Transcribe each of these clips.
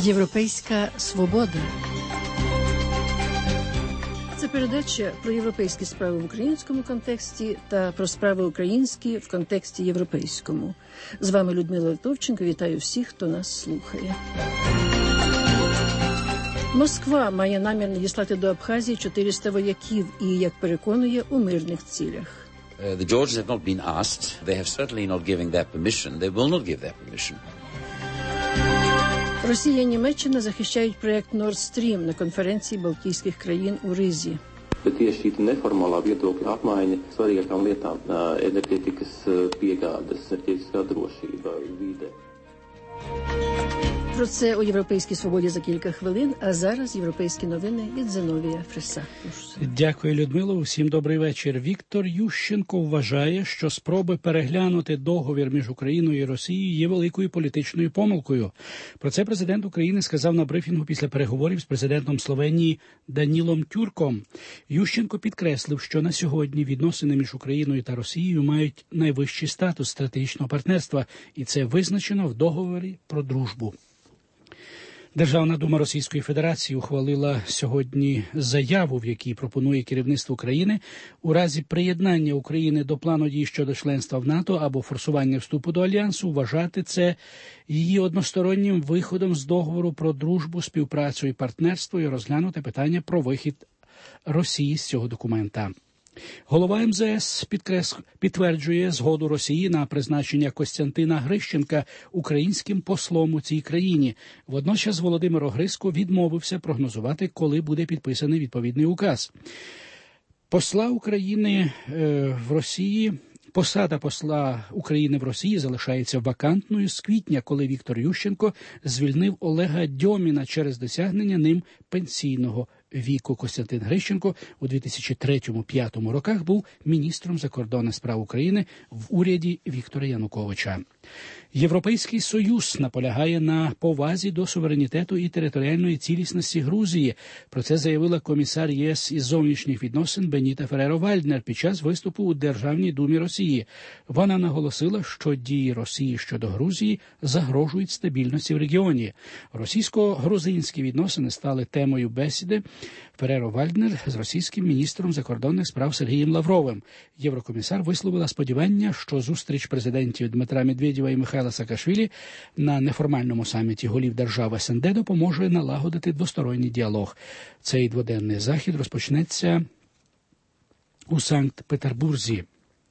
Європейська свобода. Це передача про європейські справи в українському контексті та про справи українські в контексті європейському. З вами Людмила Литовченко. Вітаю всіх, хто нас слухає. Москва має намір надіслати до Абхазії 400 вояків і, як переконує, у мирних цілях. The Georgians have not been asked. They have certainly not given their permission. They will not give their permission. Росія і Німеччина захищають проєкт Nord Stream на конференції Балтійських країн у Ризі. Bet tieši šī neformālā viedokļa apmaiņa svarīgākām lietām - enerģētikas piegādes, enerģētiskā drošība, vide. Про це у «Європейській свободі» за кілька хвилин, а зараз європейські новини від Зиновія Фриса. Дякую, Людмило. Усім добрий вечір. Віктор Ющенко вважає, що спроби переглянути договір між Україною і Росією є великою політичною помилкою. Про це президент України сказав на брифінгу після переговорів з президентом Словенії Данілом Тюрком. Ющенко підкреслив, що на сьогодні відносини між Україною та Росією мають найвищий статус стратегічного партнерства, і це визначено в договорі про дружбу. Державна дума Російської Федерації ухвалила сьогодні заяву, в якій пропонує керівництву країни у разі приєднання України до плану дій щодо членства в НАТО або форсування вступу до Альянсу вважати це її одностороннім виходом з договору про дружбу, співпрацю і партнерство і розглянути питання про вихід Росії з цього документа. Голова МЗС підтверджує згоду Росії на призначення Костянтина Грищенка українським послом у цій країні. Водночас Володимир Огризко відмовився прогнозувати, коли буде підписаний відповідний указ. Посла України в Росії... Посада посла України в Росії залишається вакантною з квітня, коли Віктор Ющенко звільнив Олега Дьоміна через досягнення ним пенсійного віку. Костянтин Грищенко у 2003-2005 роках був міністром закордонних справ України в уряді Віктора Януковича. Європейський Союз наполягає на повазі до суверенітету і територіальної цілісності Грузії. Про це заявила комісар ЄС із зовнішніх відносин Беніта Ферреро-Вальднер під час виступу у Державній думі Росії. Вона наголосила, що дії Росії щодо Грузії загрожують стабільності в регіоні. Російсько-грузинські відносини стали темою бесіди Ферреро-Вальднер з російським міністром закордонних справ Сергієм Лавровим. Єврокомісар висловила сподівання, що зустріч президентів Дмитра Медведєва і Михайла Саакашвілі на неформальному саміті голів держав СНД допоможе налагодити двосторонній діалог. Цей дводенний захід розпочнеться у Санкт-Петербурзі.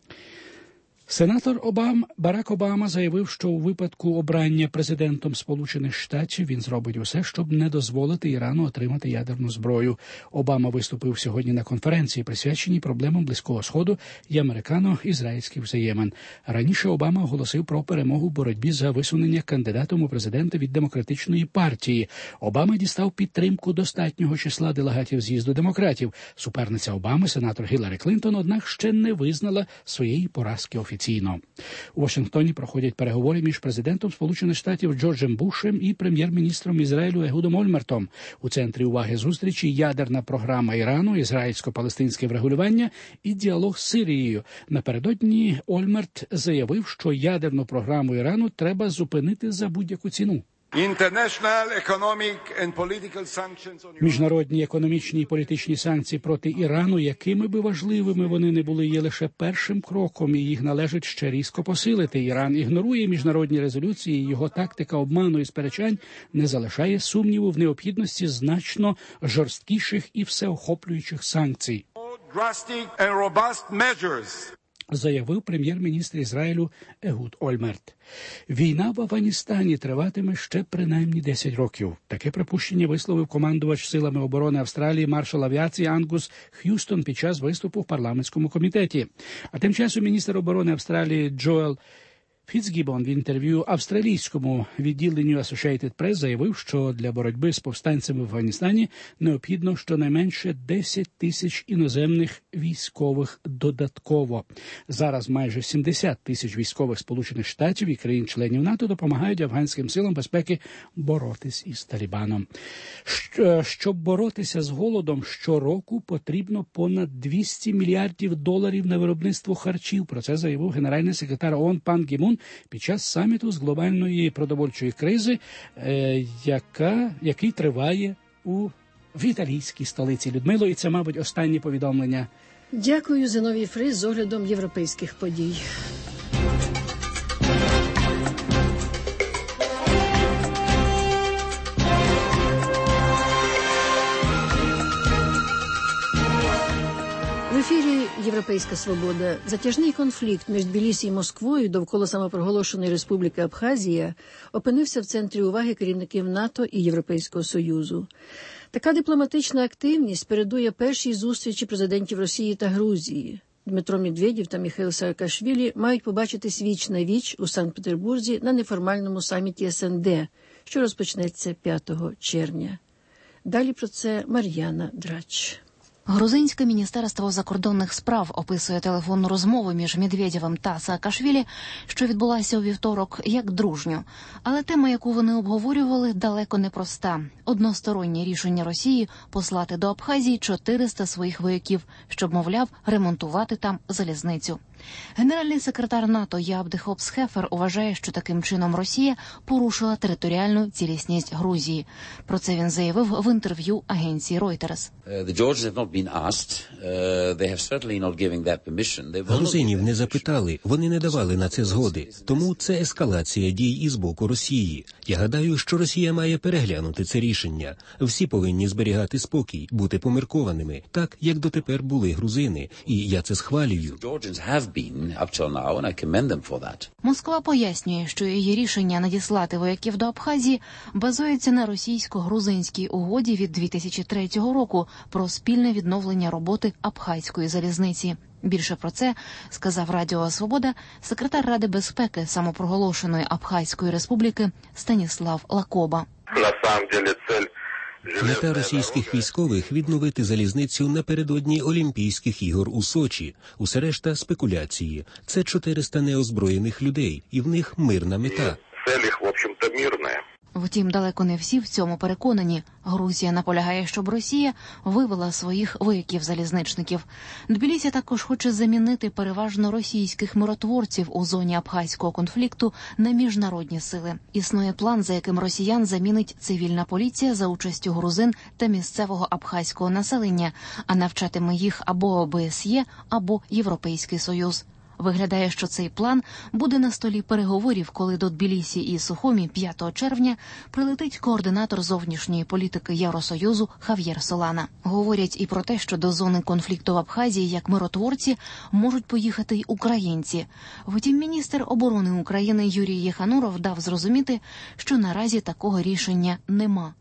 Сенатор Барак Обама заявив, що у випадку обрання президентом Сполучених Штатів він зробить усе, щоб не дозволити Ірану отримати ядерну зброю. Обама виступив сьогодні на конференції, присвяченій проблемам Близького Сходу і американо-ізраїльських взаємин. Раніше Обама оголосив про перемогу в боротьбі за висунення кандидатом у президенти від Демократичної партії. Обама дістав підтримку достатнього числа делегатів з'їзду демократів. Суперниця Обами, сенатор Гіларі Клінтон, однак ще не визнала своєї поразки офіційно. У Вашингтоні проходять переговори між президентом Сполучених Штатів Джорджем Бушем і прем'єр-міністром Ізраїлю Егудом Ольмертом. У центрі уваги зустрічі ядерна програма Ірану, ізраїльсько-палестинське врегулювання і діалог з Сирією. Напередодні Ольмерт заявив, що ядерну програму Ірану треба зупинити за будь-яку ціну. Міжнародні економічні і політичні санкції проти Ірану, якими би важливими вони не були, є лише першим кроком, і їх належить ще різко посилити. Іран ігнорує міжнародні резолюції, і його тактика обману і сперечань не залишає сумніву в необхідності значно жорсткіших і всеохоплюючих санкцій, заявив прем'єр-міністр Ізраїлю Егуд Ольмерт. Війна в Афганістані триватиме ще принаймні 10 років. Таке припущення висловив командувач силами оборони Австралії маршал авіації Ангус Х'юстон під час виступу в парламентському комітеті. А тим часом міністр оборони Австралії Джоел Фіцгіббон в інтерв'ю австралійському відділенню Associated Press заявив, що для боротьби з повстанцями в Афганістані необхідно щонайменше 10 тисяч іноземних військових додатково. Зараз майже 70 тисяч військових Сполучених Штатів і країн-членів НАТО допомагають афганським силам безпеки боротись із Талібаном. Щоб боротися з голодом, щороку потрібно понад $200 мільярдів на виробництво харчів. Про це заявив генеральний секретар ООН пан Гі Мун регіон під час саміту з глобальної продовольчої кризи, який триває в італійській столиці. Людмило, і це, мабуть, останнє повідомлення. Дякую, Зиновій Фрис, з оглядом європейських подій. В ефірі «Європейська свобода». Затяжний конфлікт між Тбілісі і Москвою довкола самопроголошеної Республіки Абхазія опинився в центрі уваги керівників НАТО і Європейського Союзу. Така дипломатична активність передує першій зустрічі президентів Росії та Грузії. Дмитро Медведєв та Міхаїл Саакашвілі мають побачитись віч на віч у Санкт-Петербурзі на неформальному саміті СНД, що розпочнеться 5 червня. Далі про це Мар'яна Драч. Грузинське міністерство закордонних справ описує телефонну розмову між Медведєвим та Саакашвілі, що відбулася у вівторок, як дружню. Але тема, яку вони обговорювали, далеко не проста. Одностороннє рішення Росії послати до Абхазії 400 своїх вояків, щоб, мовляв, ремонтувати там залізницю. Генеральний секретар НАТО Ябд Хопс-Хефер вважає, що таким чином Росія порушила територіальну цілісність Грузії. Про це він заявив в інтерв'ю агенції Reuters. Грузинів не запитали, вони не давали на це згоди. Тому це ескалація дій із боку Росії. Я гадаю, що Росія має переглянути це рішення. Всі повинні зберігати спокій, бути поміркованими, так, як дотепер були грузини. І я це схвалюю. Москва пояснює, що її рішення надіслати вояків до Абхазії базується на російсько-грузинській угоді від 2003 року про спільне відновлення роботи Абхазької залізниці. Більше про це сказав Радіо Свобода секретар Ради безпеки самопроголошеної Абхазької республіки Станіслав Лакоба. Мета російських військових – відновити залізницю напередодні Олімпійських ігор у Сочі. Усе решта – спекуляції. Це 400 неозброєних людей, і в них мирна мета. Втім, далеко не всі в цьому переконані. Грузія наполягає, щоб Росія вивела своїх вояків-залізничників. Тбілісі також хоче замінити переважно російських миротворців у зоні абхазького конфлікту на міжнародні сили. Існує план, за яким росіян замінить цивільна поліція за участю грузин та місцевого абхазького населення, а навчатиме їх або ОБСЄ, або Європейський Союз. Виглядає, що цей план буде на столі переговорів, коли до Тбілісі і Сухумі 5 червня прилетить координатор зовнішньої політики Євросоюзу Хав'єр Солана. Говорять і про те, що до зони конфлікту в Абхазії як миротворці можуть поїхати й українці. Втім, міністр оборони України Юрій Єхануров дав зрозуміти, що наразі такого рішення нема.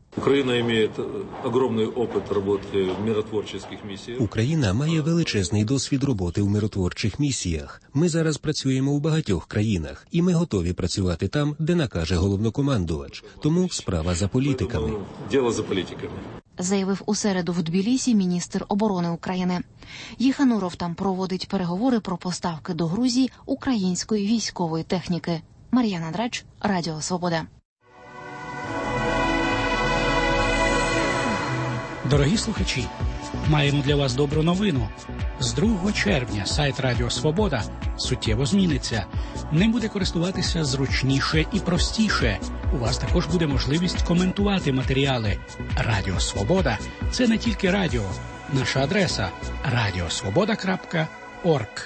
Україна має величезний досвід роботи у миротворчих місіях. Ми зараз працюємо у багатьох країнах, і ми готові працювати там, де накаже головнокомандувач. Тому справа за політиками. Заявив у середу в Тбілісі міністр оборони України. Єхануров там проводить переговори про поставки до Грузії української військової техніки. Мар'яна Драч, Радіо Свобода. Дорогі слухачі, маємо для вас добру новину. З 2 червня сайт Радіо Свобода суттєво зміниться. Ним буде користуватися зручніше і простіше. У вас також буде можливість коментувати матеріали. Радіо Свобода – це не тільки радіо. Наша адреса – radiosvoboda.org.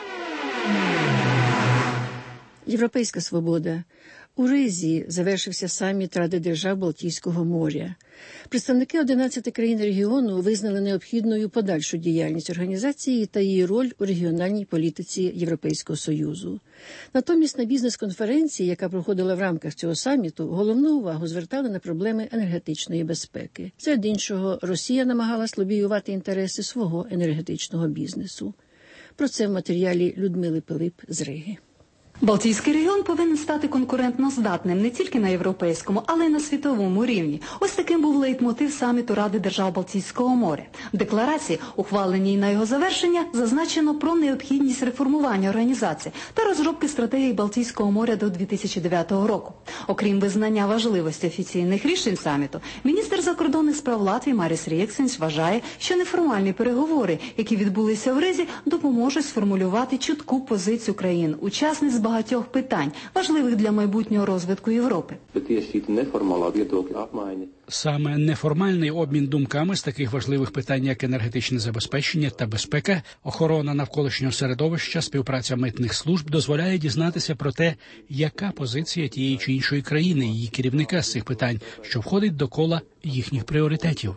Європейська свобода. У Ризі завершився саміт Ради держав Балтійського моря. Представники 11 країн регіону визнали необхідною подальшу діяльність організації та її роль у регіональній політиці Європейського Союзу. Натомість на бізнес-конференції, яка проходила в рамках цього саміту, головну увагу звертали на проблеми енергетичної безпеки. Серед іншого, Росія намагалась лобіювати інтереси свого енергетичного бізнесу. Про це в матеріалі Людмили Пилип з Риги. Балтійський регіон повинен стати конкурентно здатним не тільки на європейському, але й на світовому рівні. Ось таким був лейтмотив саміту Ради держав Балтійського моря. В декларації, ухваленій на його завершення, зазначено про необхідність реформування організації та розробки стратегії Балтійського моря до 2009 року. Окрім визнання важливості офіційних рішень саміту, міністр закордонних справ Латвії Маріс Рєксенс вважає, що неформальні переговори, які відбулися в Ризі, допоможуть сформулювати чітку позицію країн-учасниць багатьох питань, важливих для майбутнього розвитку Європи. Саме неформальний обмін думками з таких важливих питань, як енергетичне забезпечення та безпека, охорона навколишнього середовища, співпраця митних служб дозволяє дізнатися про те, яка позиція тієї чи іншої країни, її керівника з цих питань, що входить до кола їхніх пріоритетів.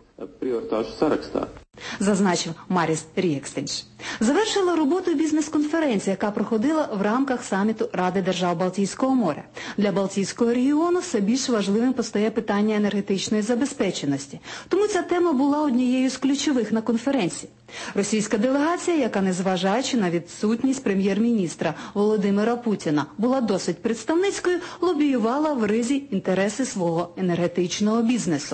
Зазначив Маріс Рієкстенш. Завершила роботу бізнес-конференція, яка проходила в рамках саміту Ради держав Балтійського моря. Для Балтійського регіону все більш важливим постає питання енергетичної забезпеченості. Тому ця тема була однією з ключових на конференції. Російська делегація, яка, незважаючи на відсутність прем'єр-міністра Володимира Путіна, була досить представницькою, лобіювала в Ризі інтереси свого енергетичного бізнесу.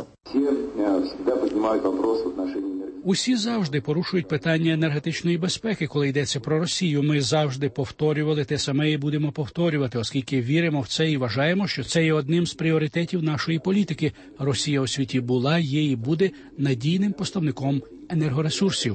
Усі завжди порушують питання енергетичної безпеки, коли йдеться про Росію. Ми завжди повторювали те саме і будемо повторювати, оскільки віримо в це і вважаємо, що це є одним з пріоритетів нашої політики. Росія у світі була, є і буде надійним поставником енергоресурсів.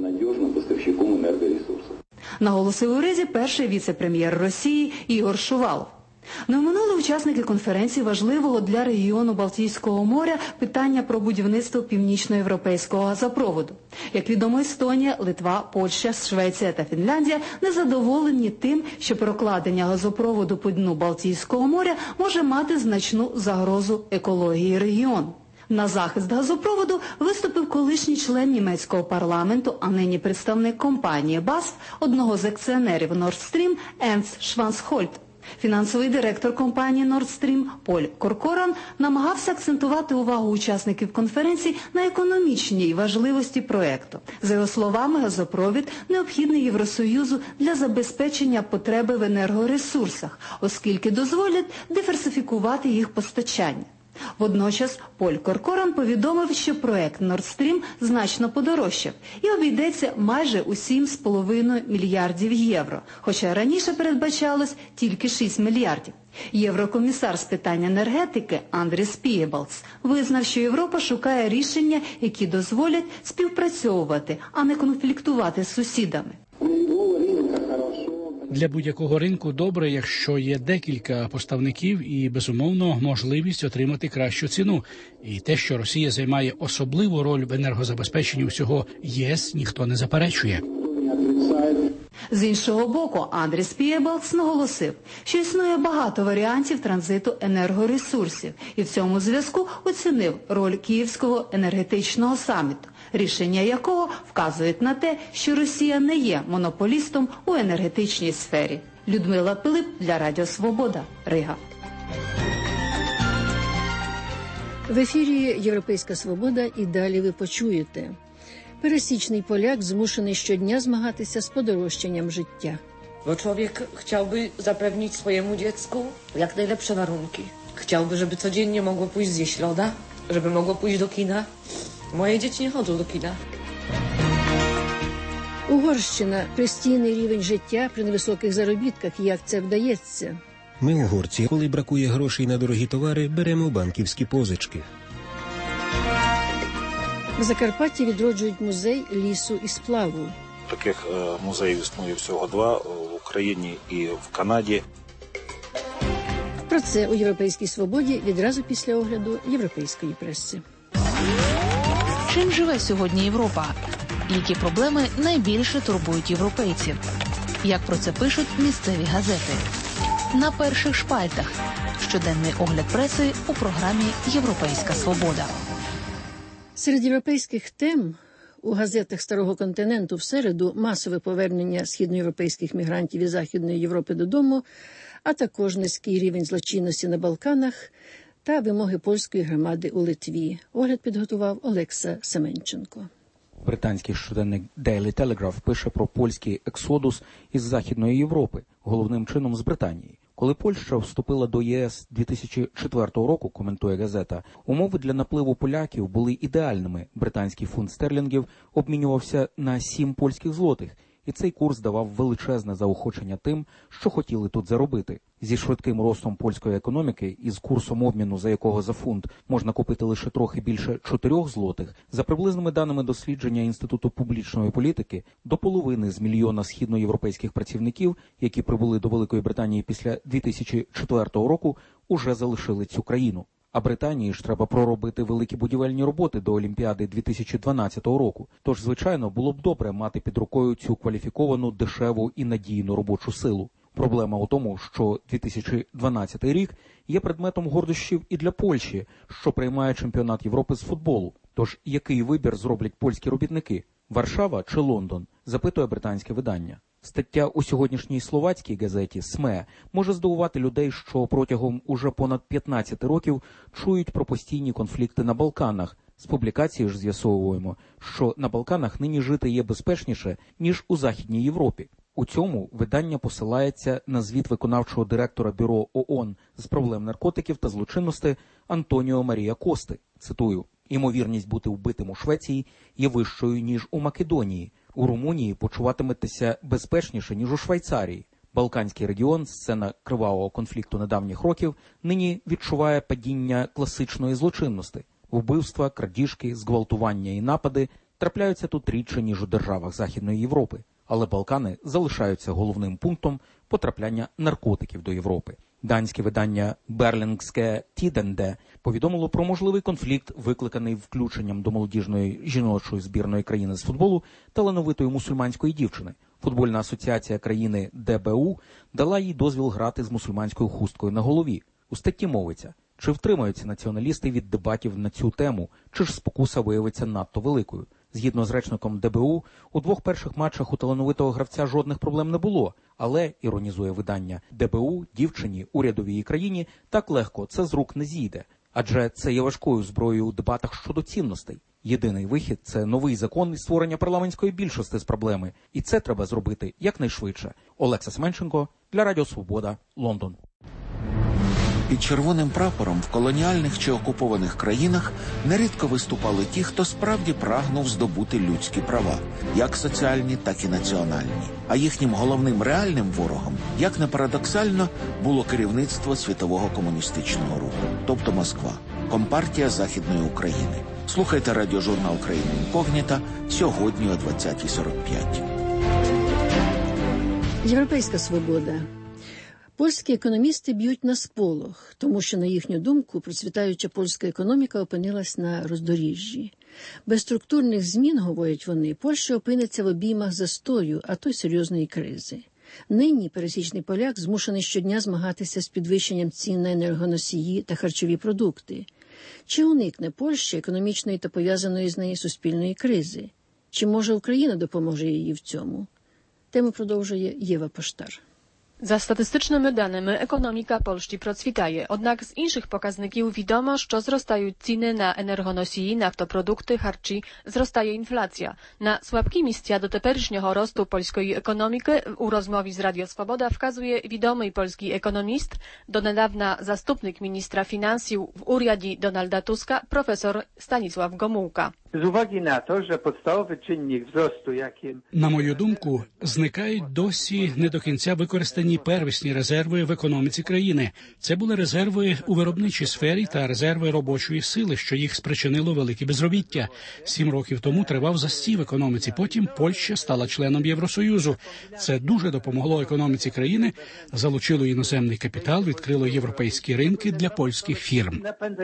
Наголосив у Ризі перший віце-прем'єр Росії Ігор Шувалов. Не оминули учасники конференції важливого для регіону Балтійського моря питання про будівництво північноєвропейського газопроводу. Як відомо, Естонія, Литва, Польща, Швеція та Фінляндія незадоволені тим, що прокладення газопроводу по дну Балтійського моря може мати значну загрозу екології регіону. На захист газопроводу виступив колишній член німецького парламенту, а нині представник компанії BASF, одного з акціонерів Nord Stream, Енс Швансхольд. Фінансовий директор компанії Nord Stream Поль Коркоран намагався акцентувати увагу учасників конференції на економічній важливості проекту. За його словами, газопровід необхідний Євросоюзу для забезпечення потреби в енергоресурсах, оскільки дозволять диверсифікувати їх постачання. Водночас Поль Коркоран повідомив, що проект Nord Stream значно подорожчав і обійдеться майже у 7,5 мільярдів євро, хоча раніше передбачалось тільки 6 мільярдів. Єврокомісар з питань енергетики Андріс Пієбалкс визнав, що Європа шукає рішення, які дозволять співпрацьовувати, а не конфліктувати з сусідами. Для будь-якого ринку добре, якщо є декілька поставників і, безумовно, можливість отримати кращу ціну. І те, що Росія займає особливу роль в енергозабезпеченні всього ЄС, ніхто не заперечує. З іншого боку, Андріс Пієбалкс наголосив, що існує багато варіантів транзиту енергоресурсів, і в цьому зв'язку оцінив роль Київського енергетичного саміту, рішення якого вказують на те, що Росія не є монополістом у енергетичній сфері. Людмила Пилип для Радіо Свобода, Рига. В ефірі «Європейська свобода» і далі ви почуєте. Пересічний поляk zmuszony щодня zmagатися z podroższeniem życia. Bo człowiek chciałby zapewnić swojemu dziecku jak najlepsze warunki. Chciałby, żeby codziennie mogło pójść zjeść loda, żeby mogło pójść do kina. Moje dzieci nie chodzą do kina. Угорщина – постійний рівень життя при невисоких заробітках. Як це вдається? Ми, угорці, коли бракує грошей на дорогі товари, беремо банківські позички. В Закарпатті відроджують музей лісу і сплаву. Таких музеїв існує всього 2 в Україні і в Канаді. Про це у «Європейській свободі» відразу після огляду європейської преси. Чим живе сьогодні Європа? Які проблеми найбільше турбують європейців? Як про це пишуть місцеві газети? На перших шпальтах. Щоденний огляд преси у програмі «Європейська свобода». Серед європейських тем у газетах Старого континенту в середу масове повернення східноєвропейських мігрантів із Західної Європи додому, а також низький рівень злочинності на Балканах та вимоги польської громади у Литві. Огляд підготував Олекса Семенченко. Британський щоденник Daily Telegraph пише про польський ексодус із Західної Європи, головним чином з Британії. Коли Польща вступила до ЄС 2004 року, коментує газета, умови для напливу поляків були ідеальними. Британський фунт стерлінгів обмінювався на 7 польських злотих, і цей курс давав величезне заохочення тим, що хотіли тут заробити. Зі швидким ростом польської економіки і з курсом обміну, за якого за фунт можна купити лише трохи більше 4 злотих, за приблизними даними дослідження Інституту публічної політики, до половини з мільйона східноєвропейських працівників, які прибули до Великої Британії після 2004 року, уже залишили цю країну. А Британії ж треба проробити великі будівельні роботи до Олімпіади 2012 року. Тож, звичайно, було б добре мати під рукою цю кваліфіковану, дешеву і надійну робочу силу. Проблема у тому, що 2012 рік є предметом гордощів і для Польщі, що приймає чемпіонат Європи з футболу. Тож, який вибір зроблять польські робітники? Варшава чи Лондон? Запитує британське видання. Стаття у сьогоднішній словацькій газеті «СМЕ» може здивувати людей, що протягом уже понад 15 років чують про постійні конфлікти на Балканах. З публікації ж з'ясовуємо, що на Балканах нині жити є безпечніше, ніж у Західній Європі. У цьому видання посилається на звіт виконавчого директора Бюро ООН з проблем наркотиків та злочинності Антоніо Марія Кости. Цитую: «Імовірність бути вбитим у Швеції є вищою, ніж у Македонії. У Румунії почуватиметеся безпечніше, ніж у Швейцарії. Балканський регіон, сцена кривавого конфлікту недавніх років, нині відчуває падіння класичної злочинності. Вбивства, крадіжки, зґвалтування і напади трапляються тут рідше, ніж у державах Західної Європи. Але Балкани залишаються головним пунктом потрапляння наркотиків до Європи». Данське видання «Берлінгське Тіденде» повідомило про можливий конфлікт, викликаний включенням до молодіжної жіночої збірної країни з футболу талановитої мусульманської дівчини. Футбольна асоціація країни ДБУ дала їй дозвіл грати з мусульманською хусткою на голові. У статті мовиться, чи втримаються націоналісти від дебатів на цю тему, чи ж спокуса виявиться надто великою. Згідно з речником ДБУ, у 2 перших матчах у талановитого гравця жодних проблем не було. Але, іронізує видання, ДБУ, дівчині, урядовій і країні так легко це з рук не зійде. Адже це є важкою зброєю у дебатах щодо цінностей. Єдиний вихід – це новий закон і створення парламентської більшості з проблеми. І це треба зробити якнайшвидше. Олекса Семенченко для Радіо Свобода, Лондон. Під червоним прапором в колоніальних чи окупованих країнах нерідко виступали ті, хто справді прагнув здобути людські права, як соціальні, так і національні. А їхнім головним реальним ворогом, як не парадоксально, було керівництво світового комуністичного руху, тобто Москва, Компартія Західної України. Слухайте радіожурнал «Країна інкогніта» сьогодні о 20:45. Європейська свобода. Польські економісти б'ють на сполох, тому що, на їхню думку, процвітаюча польська економіка опинилась на роздоріжжі. Без структурних змін, говорять вони, Польща опиниться в обіймах застою, а то й серйозної кризи. Нині пересічний поляк змушений щодня змагатися з підвищенням цін на енергоносії та харчові продукти. Чи уникне Польща економічної та пов'язаної з нею суспільної кризи? Чи, може, Україна допоможе їй в цьому? Тему продовжує Єва Поштар. За статистичnymi danymi ekonomika Polski procwitaje, jednak z innych pokazników wiadomo, że wzrastają ceny na energonосії, naftoprodukty, harczy, wzrastaje inflacja. Na słabki miejsca do teперішнього росту polskiej ekonomiki u rozmowy z Radio Swoboda wskazuje wiadomy polski ekonomist, do niedawna zastupnik ministra finansów w urządzie Donalda Tuska, profesor Stanisław Gomułka. З уваги на те, що підставовий чинник зросту, яким... На мою думку, зникають досі не до кінця використані первісні резерви в економіці країни. Це були резерви у виробничій сфері та резерви робочої сили, що їх спричинило велике безробіття. 7 років тому тривав застій в економіці, потім Польща стала членом Євросоюзу. Це дуже допомогло економіці країни, залучило іноземний капітал, відкрило європейські ринки для польських фірм.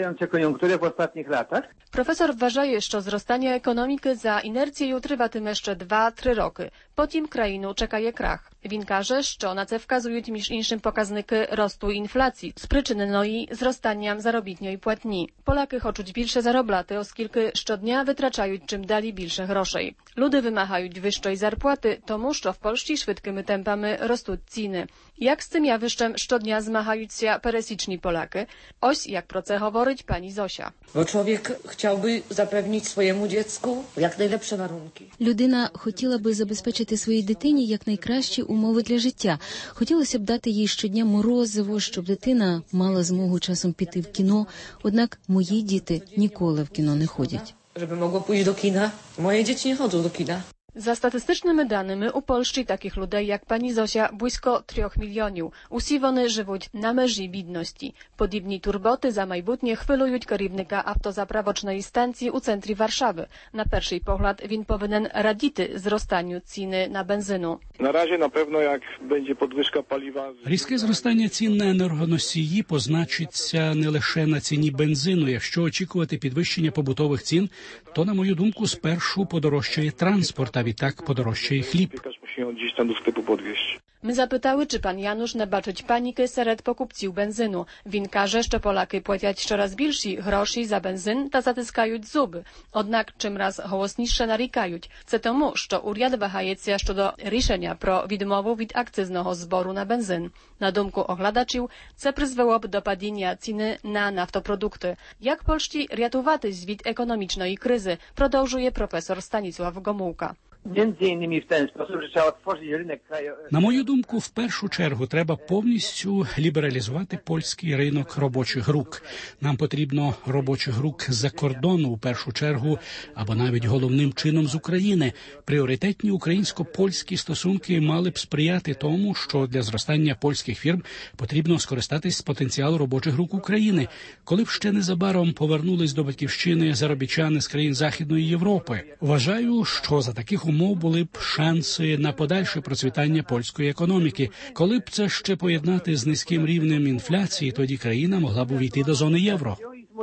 Profesor wważaje, że wzrastanie ekonomiki za inercję trwatиме jeszcze 2-3 roki. Потім країну чекає крах. Він каже, що на це вказують між іншим показники росту інфляції, спричиненої зростанням заробітної платні. Поляки хочуть більше заробляти, оскільки щодня витрачають чим далі більше грошей. Люди вимагають вищої зарплати, тому що в Польщі швидкими темпами ростуть ціни. Як з цим явищем щодня zmagаються пересічні поляки? Ось як про це говорить pani Zosia. Bo człowiek chciałby zapewnić swojemu dziecku jak najlepsze warunki. Людина хотіла би забезпечити своїй дитині якнайкращі умови для життя. Хотілося б дати їй щодня морозиво, щоб дитина мала змогу часом піти в кіно. Однак мої діти ніколи в кіно не ходять. Żeby mogło pójść do kina. Moje dzieci nie chodzą do kina. За статистичними даними, у Польщі таких людей, як pani Zosia, blisko 3 milionів. Усі вони живуть на межі бідності. Подібні турботи за майбутнє хвилюють керівника автозаправочної станції у центрі Warszawy. На перший погляд він повинен радіти зростанню ціни на бензину. Наразі, напевно, як буде підвищення палива... Різке зростання цін на енергоносії позначиться не лише на ціні бензину. Якщо очікувати підвищення побутових цін, то, на мою думку, спершу подорожчає транспорт, а відтак подорожчає хліб. Ми запитали, чи пан Janusz не бачить паніки серед покупців бензину. Він каже, що поляки платять щораз більші гроші за бензин та затискають зуби. Однак чимраз голосніше нарікають. Це тому, що уряд вагається щодо рішення про відмову від акcyzного збору на бензин. На думку оглядачів, це призвело б до падіння ціни на наftопродукти. Jak Polści rятуватись від економічної кризи, продовжує професор Stanisław Gomułka. На мою думку, в першу чергу треба повністю лібералізувати польський ринок робочих рук. Нам потрібно робочих рук з-за кордону, у першу чергу, або навіть головним чином з України. Пріоритетні українсько-польські стосунки мали б сприяти тому, що для зростання польських фірм потрібно скористатись з потенціалу робочих рук України. Коли б ще незабаром повернулись до батьківщини заробітчани з країн Західної Європи. Вважаю, що за таких умов були б шанси на подальше процвітання польської економіки. Коли б це ще поєднати з низьким рівнем інфляції, тоді країна могла б увійти до зони євро.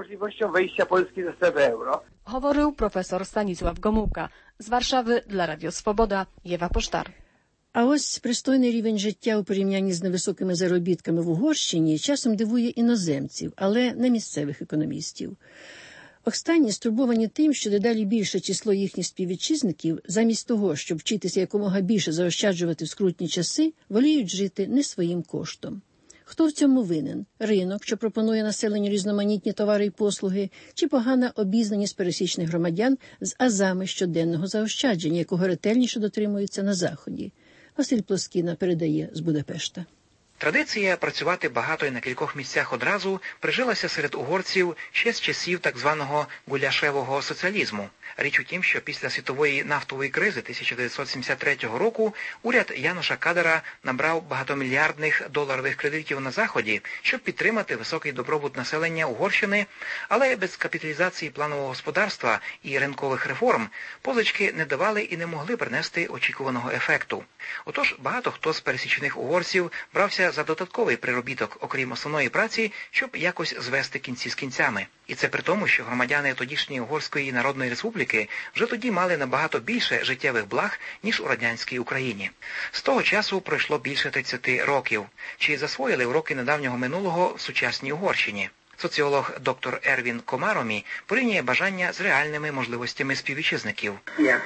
Говорив професор Stanisław Gomułka. З Варшави для Радіо Свобода, Єва Поштар. А ось пристойний рівень життя у порівнянні з невисокими заробітками в Угорщині часом дивує іноземців, але не місцевих економістів. Останні стурбовані тим, що дедалі більше число їхніх співвітчизників, замість того, щоб вчитися якомога більше заощаджувати в скрутні часи, воліють жити не своїм коштом. Хто в цьому винен? Ринок, що пропонує населенню різноманітні товари і послуги, чи погана обізнаність пересічних громадян з азами щоденного заощадження, якого ретельніше дотримуються на Заході? Василь Плоскіна передає з Будапешта. Традиція працювати багато і на кількох місцях одразу прижилася серед угорців ще з часів так званого гуляшевого соціалізму. Річ у тім, що після світової нафтової кризи 1973 року уряд Януша Кадера набрав багатомільярдних доларових кредитів на Заході, щоб підтримати високий добробут населення Угорщини, але без капіталізації планового господарства і ринкових реформ позички не давали і не могли принести очікуваного ефекту. Отож, багато хто з пересічних угорців брався за додатковий приробіток, окрім основної праці, щоб якось звести кінці з кінцями. І це при тому, що громадяни тодішньої Угорської Народної Республіки вже тоді мали набагато більше життєвих благ, ніж у радянській Україні. З того часу пройшло більше 30 років. Чи засвоїли уроки недавнього минулого в сучасній Угорщині? Соціолог доктор Ервін Комаромі порівнює бажання з реальними можливостями співвітчизників.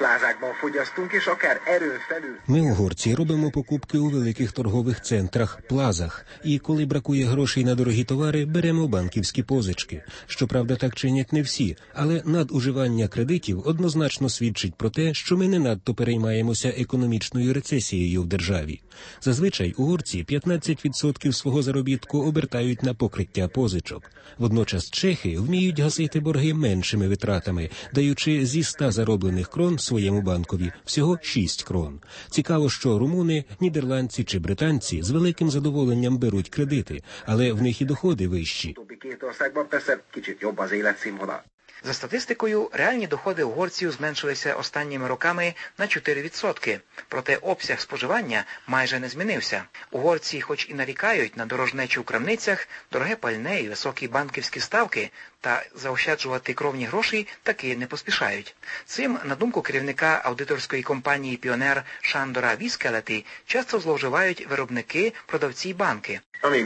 Ми, угорці, робимо покупки у великих торгових центрах, плазах. І коли бракує грошей на дорогі товари, беремо банківські позички. Щоправда, так чинять не всі, але надуживання кредитів однозначно свідчить про те, що ми не надто переймаємося економічною рецесією в державі. Зазвичай угорці 15% свого заробітку обертають на покриття позичок. Водночас чехи вміють гасити борги меншими витратами, даючи зі 100 зароблених крон своєму банкові всього 6 крон. Цікаво, що румуни, нідерландці чи британці з великим задоволенням беруть кредити, але в них і доходи вищі. За статистикою, реальні доходи угорців зменшилися останніми роками на 4%, проте обсяг споживання майже не змінився. Угорці, хоч і нарікають на дорожнечу в крамницях, дороге пальне і високі банківські ставки, та заощаджувати кровні гроші таки не поспішають. Цим, на думку керівника аудиторської компанії «Піонер» Шандора Віскелети, часто зловживають виробники, продавці й банки.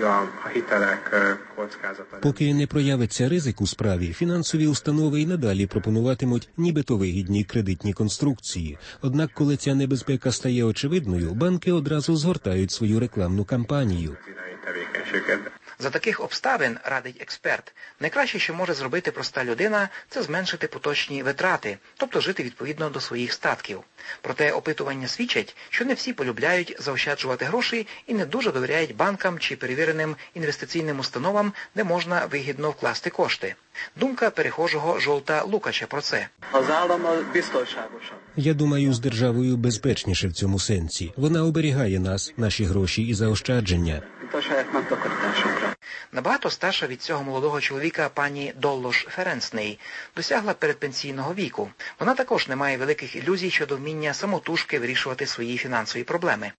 Поки не проявиться ризик у справі, фінансові установи й надалі пропонуватимуть нібито вигідні кредитні конструкції. Однак, коли ця небезпека стає очевидною, банки одразу згортають свою рекламну кампанію. За таких обставин, радить експерт, найкраще, що може зробити проста людина, це зменшити поточні витрати, тобто жити відповідно до своїх статків. Проте опитування свідчать, що не всі полюбляють заощаджувати гроші і не дуже довіряють банкам чи перевіреним інвестиційним установам, де можна вигідно вкласти кошти. Думка перехожого Жолта Лукача про це. Я думаю, з державою безпечніше в цьому сенсі. Вона оберігає нас, наші гроші і заощадження. Набагато старша від цього молодого чоловіка пані Доллош Ференцний досягла передпенсійного віку. Вона також не має великих ілюзій щодо вміння самотужки вирішувати свої фінансові проблеми.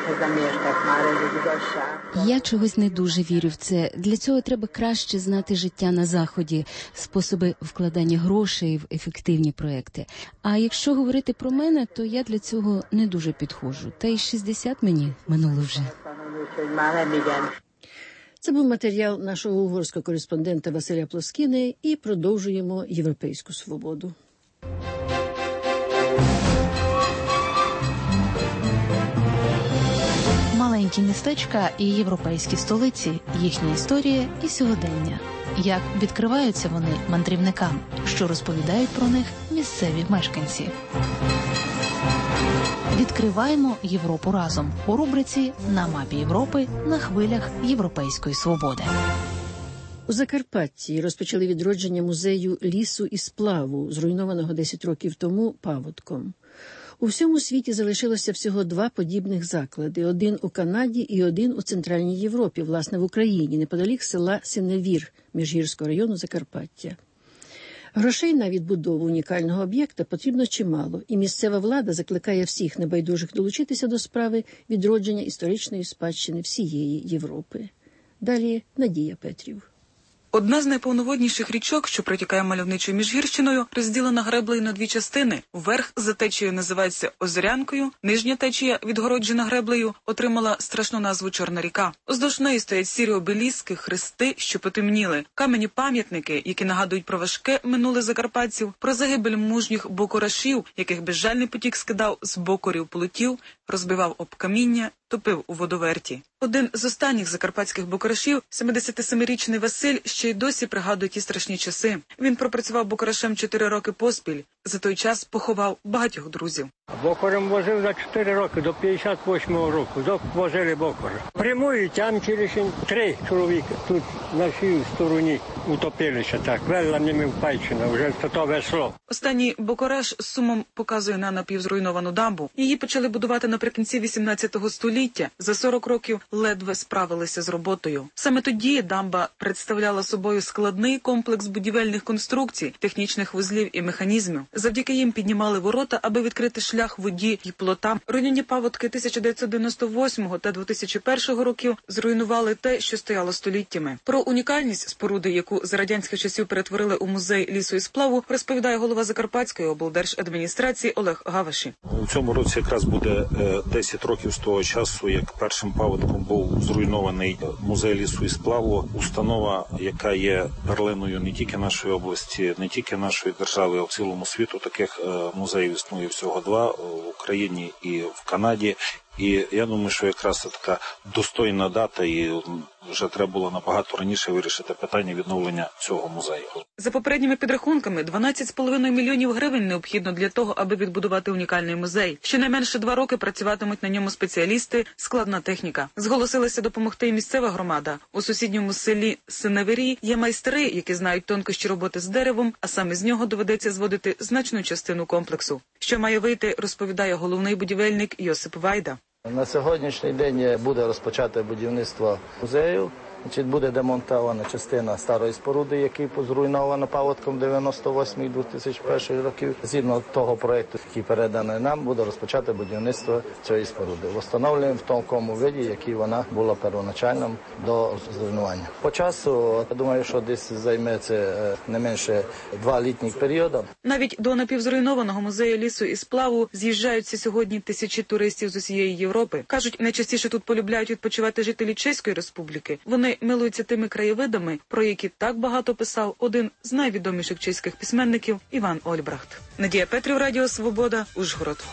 Я чогось не дуже вірю в це. Для цього треба краще знати життя на Заході, способи вкладання грошей в ефективні проекти. А якщо говорити про мене, то я для цього не дуже підходжу. Та й 60 мені минуло вже. Це був матеріал нашого угорського кореспондента Василя Плоскіни, і продовжуємо європейську свободу. Маленькі містечка і європейські столиці, їхня історія і сьогодення. Як відкриваються вони мандрівникам, що розповідають про них місцеві мешканці. Відкриваємо Європу разом у рубриці «На мапі Європи» на хвилях європейської свободи. У Закарпатті розпочали відродження музею лісу і сплаву, зруйнованого 10 років тому паводком. У всьому світі залишилося всього 2 подібних заклади. Один у Канаді і один у Центральній Європі, власне, в Україні, неподалік села Синевір Міжгірського району Закарпаття. Грошей на відбудову унікального об'єкта потрібно чимало, і місцева влада закликає всіх небайдужих долучитися до справи відродження історичної спадщини всієї Європи. Далі Надія Петрів. Одна з найповноводніших річок, що протікає мальовничою Міжгірщиною, розділена греблею на 2 частини. Верх за течією називається Озерянкою, нижня течія, відгороджена греблею, отримала страшну назву Чорна ріка. Уздовж неї стоять сірі обеліски, хрести, що потемніли, кам'яні пам'ятники, які нагадують про важке минуле закарпатців, про загибель мужніх бокурашів, яких безжальний потік скидав з бокорів плотів, розбивав об каміння, топив у водоверті. Один з останніх закарпатських бокурашів, 77-річний Василь, ще й досі пригадує ті страшні часи. Він пропрацював бокурашем 4 роки поспіль. За той час поховав багатьох друзів. Бокором возив за 4 роки, до 58-го року. Возили бокора. Прямою тямчилися 3 чоловіки. Тут на цій стороні утопилися так. Вела ними впайчина, вже то весло. Останній бокураш з сумом показує на напівзруйновану дамбу. Її почали будувати наприкінці 18 століття. За 40 років ледве справилися з роботою. Саме тоді дамба представляла собою складний комплекс будівельних конструкцій, технічних вузлів і механізмів. Завдяки їм піднімали ворота, аби відкрити шлях воді і плотам. Руйнівні паводки 1998 та 2001 років зруйнували те, що стояло століттями. Про унікальність споруди, яку за радянських часів перетворили у музей лісу і сплаву, розповідає голова Закарпатської облдержадміністрації Олег Гаваші. У цьому році якраз буде 10 років з того часу, як першим паводком був зруйнований музей лісу і сплаву. Установа, яка є перлиною не тільки нашої області, не тільки нашої держави, а в цілому світу. Таких музеїв існує всього 2 в Україні і в Канаді. І я думаю, що якраз це така достойна дата, і вже треба було набагато раніше вирішити питання відновлення цього музею. За попередніми підрахунками, 12,5 мільйонів гривень необхідно для того, аби відбудувати унікальний музей. Щонайменше 2 роки працюватимуть на ньому спеціалісти, складна техніка. Зголосилася допомогти і місцева громада. У сусідньому селі Синевирі є майстри, які знають тонкощі роботи з деревом, а саме з нього доведеться зводити значну частину комплексу. Що має вийти, розповідає головний будівельник Йосип Вайда. На сьогоднішній день буде розпочати будівництво музею. Буде демонтована частина старої споруди, яка зруйнована паводком 98-2001 років. Згідно того проєкту, який переданий нам, буде розпочати будівництво цієї споруди. Встановлюємо в такому виді, який вона була первоначальним до зруйнування. По часу, я думаю, що десь займе це не менше 2 літніх періоди. Навіть до напівзруйнованого музею лісу і сплаву з'їжджаються сьогодні тисячі туристів з усієї Європи. Кажуть, найчастіше тут полюбляють відпочивати жителі Чеської Республіки. Вони милуються тими краєвидами, про які так багато писав один з найвідоміших чеських письменників Іван Ольбрахт. Надія Петрів, Радіо Свобода, Ужгород.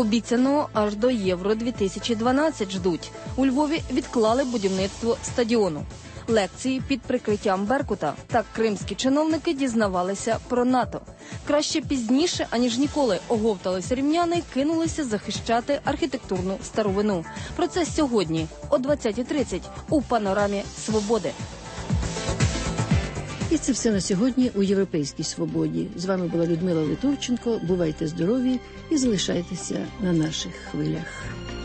Обіцяного аж до Євро-2012 ждуть. У Львові відклали будівництво стадіону. Лекції під прикриттям Беркута. Так кримські чиновники дізнавалися про НАТО. Краще пізніше, аніж ніколи, оговталися рівняни, кинулися захищати архітектурну старовину. Про це сьогодні о 20:30 у «Панорамі Свободи». І це все на сьогодні у «Європейській свободі». З вами була Людмила Литовченко. Бувайте здорові і залишайтеся на наших хвилях.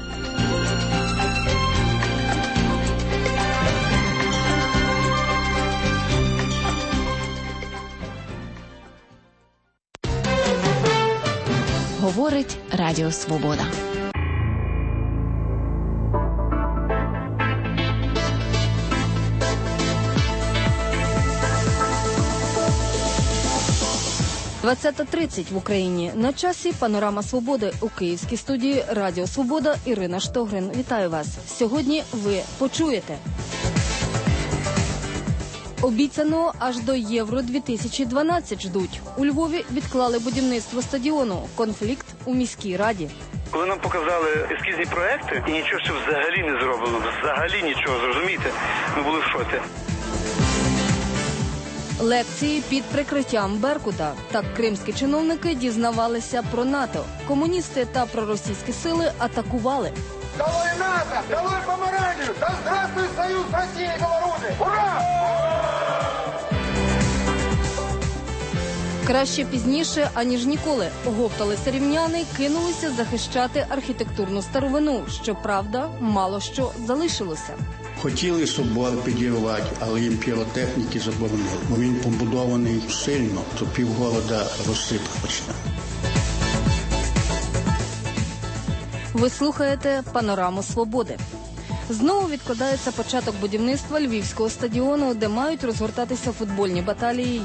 Говорить Радіо Свобода. «20:30 в Україні. На часі «Панорама Свободи» у київській студії Радіо Свобода. Ірина Штогрин. Вітаю вас. Сьогодні ви почуєте. Обіцяного аж до Євро-2012 ждуть. У Львові відклали будівництво стадіону. Конфлікт у міській раді. Коли нам показали ескізні проекти, і нічого ще взагалі не зроблено, взагалі нічого, зрозумієте, ми були в шоці. Лекції під прикриттям Беркута. Так кримські чиновники дізнавалися про НАТО. Комуністи та проросійські сили атакували. Долой НАТО! Долой Помаранию! Да здравствует Союз России и Беларуси! Ура! Краще пізніше, аніж ніколи. Оговталися рівняни, кинулися захищати архітектурну старовину. Щоправда, мало що залишилося. Хотіли собор підірвати, але їм піротехніки заборонили. Бо він побудований сильно, то півгорода розсипався. Ви слухаєте «Панораму Свободи». Знову відкладається початок будівництва Львівського стадіону, де мають розгортатися футбольні баталії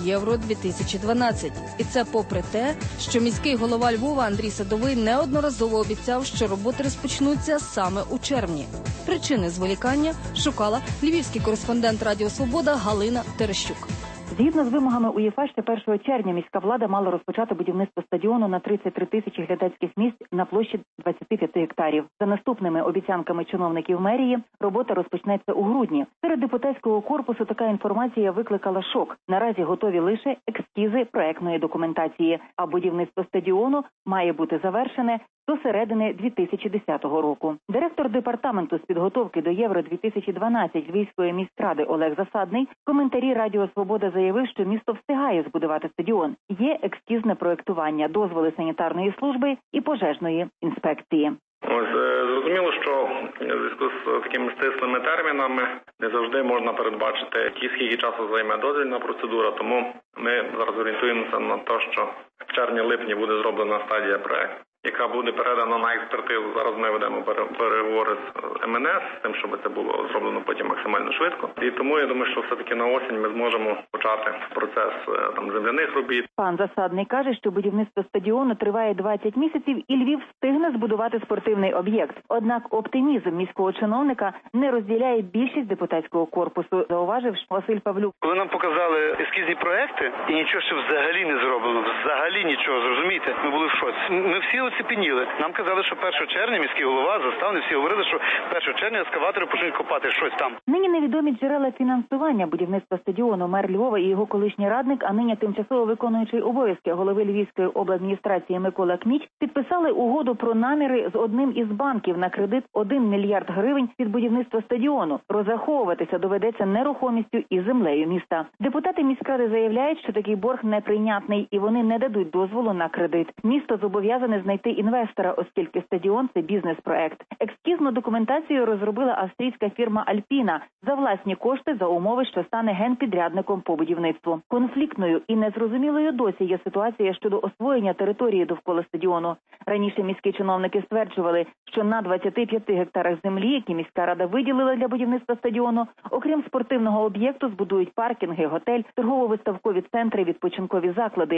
Євро-2012. І це попри те, що міський голова Львова Андрій Садовий неодноразово обіцяв, що роботи розпочнуться саме у червні. Причини зволікання шукала львівський кореспондент Радіо Свобода Галина Терещук. Згідно з вимогами УЄФА, ще 1 червня міська влада мала розпочати будівництво стадіону на 33 тисячі глядацьких місць на площі 25 гектарів. За наступними обіцянками чиновників мерії, робота розпочнеться у грудні. Серед депутатського корпусу така інформація викликала шок. Наразі готові лише ескізи проектної документації, а будівництво стадіону має бути завершене до середини 2010 року. Директор департаменту з підготовки до Євро-2012 Львівської міськради Олег Засадний в коментарі Радіо Свобода заявив, що місто встигає збудувати стадіон. Є ескізне проектування, дозволи санітарної служби і пожежної інспекції. Зрозуміло, що в зв'язку з такими стислими термінами не завжди можна передбачити, скільки часу займе дозвільна процедура, тому ми зараз орієнтуємося на те, що в червні-липні буде зроблена стадія проекту, яка буде передана на експертизу. Зараз ми ведемо переговори з МНС, з тим, щоб це було зроблено потім максимально швидко. І тому я думаю, що все-таки на осінь ми зможемо почати процес земляних робіт. Пан Засадний каже, що будівництво стадіону триває 20 місяців і Львів встигне збудувати спортивний об'єкт. Однак оптимізм міського чиновника не розділяє більшість депутатського корпусу, зауважив Василь Павлюк. Коли нам показали ескізні проекти, і нічого ще взагалі не зроблено, взагалі нічого, зрозумієте, ми були в шоці. Ми всі оцепеніли. Нам казали, що 1 червня міський голова, заставний, всі говорили, що 1 червня ескаватори почнуть копати щось там. Нині невідомі джерела фінансування будівництва стадіону. Мер Львова і його колишній радник, а нині тимчасово виконуючий обов'язки голови Львівської обладміністрації Микола Кміч підписали угоду про наміри з одним із банків на кредит 1 мільярд гривень під будівництво стадіону. Розраховуватися доведеться нерухомістю і землею міста. Депутати міськради заявляють, що такий борг неприйнятний і вони не дадуть дозволу на кредит. Місто зобов'язане знайти інвестора, оскільки стадіон – це бізнес-проект. Ескізну документацію розробила австрійська фірма «Альпіна» за власні кошти за умови, що стане генпідрядником по будівництву. Конфліктною і незрозумілою досі є ситуація щодо освоєння території довкола стадіону. Раніше міські чиновники стверджували, що на 25 гектарах землі, які міська рада виділила для будівництва стадіону, окрім спортивного об'єкту, збудують паркінги, готель, торгово-виставкові центри, відпочинкові заклади. Цього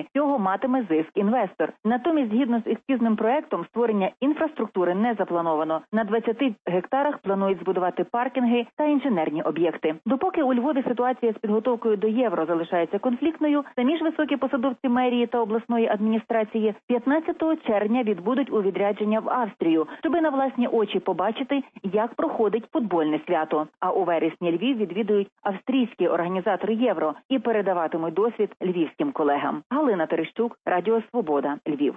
матиме зиск інвестор. Натомість, згідно з ескізним проектом, створення інфраструктури не заплановано. На 20 гектарах планують збудувати паркінги та інженерні об'єкти. Допоки у Львові ситуація з підготовкою до євро залишається конфліктною, самі ж високі посадовці мерії та обласної адміністрації 15 червня відбудуть у відрядження в Австрію, щоби на власні очі побачити, як проходить футбольне свято. А у вересні Львів відвідують австрійські організатори євро і передаватимуть досвід львівським колегам. Галина Терещук, Радіо Свобода, Львів.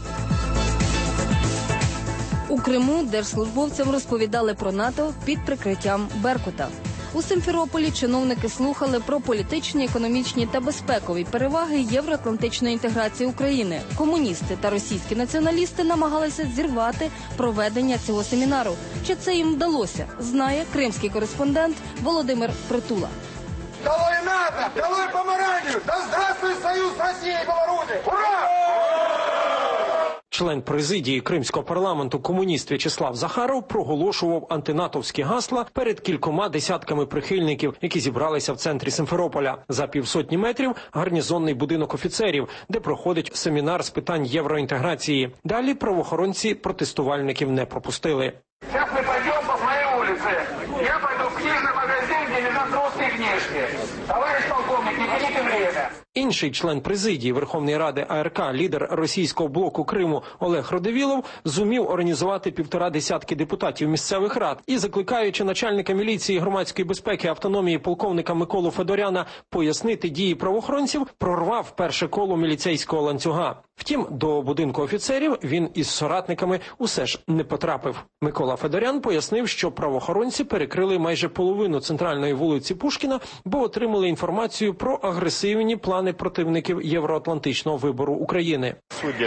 У Криму держслужбовцям розповідали про НАТО під прикриттям Беркута. У Симферополі чиновники слухали про політичні, економічні та безпекові переваги євроатлантичної інтеграції України. Комуністи та російські націоналісти намагалися зірвати проведення цього семінару. Чи це їм вдалося, знає кримський кореспондент Володимир Притула. Долой НАТО! Долой Помаранію! Да здравствуй Союз Росії і Білорусі! Ура! Член президії Кримського парламенту комуніст В'ячеслав Захаров проголошував антинатовські гасла перед кількома десятками прихильників, які зібралися в центрі Симферополя. За півсотні метрів гарнізонний будинок офіцерів, де проходить семінар з питань євроінтеграції. Далі правоохоронці протестувальників не пропустили. Зараз ми підемо по моїй вулиці. Я пойду в книжний магазин, де лежать русські книжки. Товариш полковник, не тяните время. Інший член президії Верховної Ради АРК, лідер російського блоку Криму Олег Родивілов, зумів організувати 1,5 десятки депутатів місцевих рад і, закликаючи начальника міліції, громадської безпеки, автономії полковника Миколу Федоряна пояснити дії правоохоронців, прорвав перше коло міліцейського ланцюга. Втім, до будинку офіцерів він із соратниками усе ж не потрапив. Микола Федорян пояснив, що правоохоронці перекрили майже половину центральної вулиці Пушкіна, бо отримали інформацію про агресивні плани противників євроатлантичного вибору України.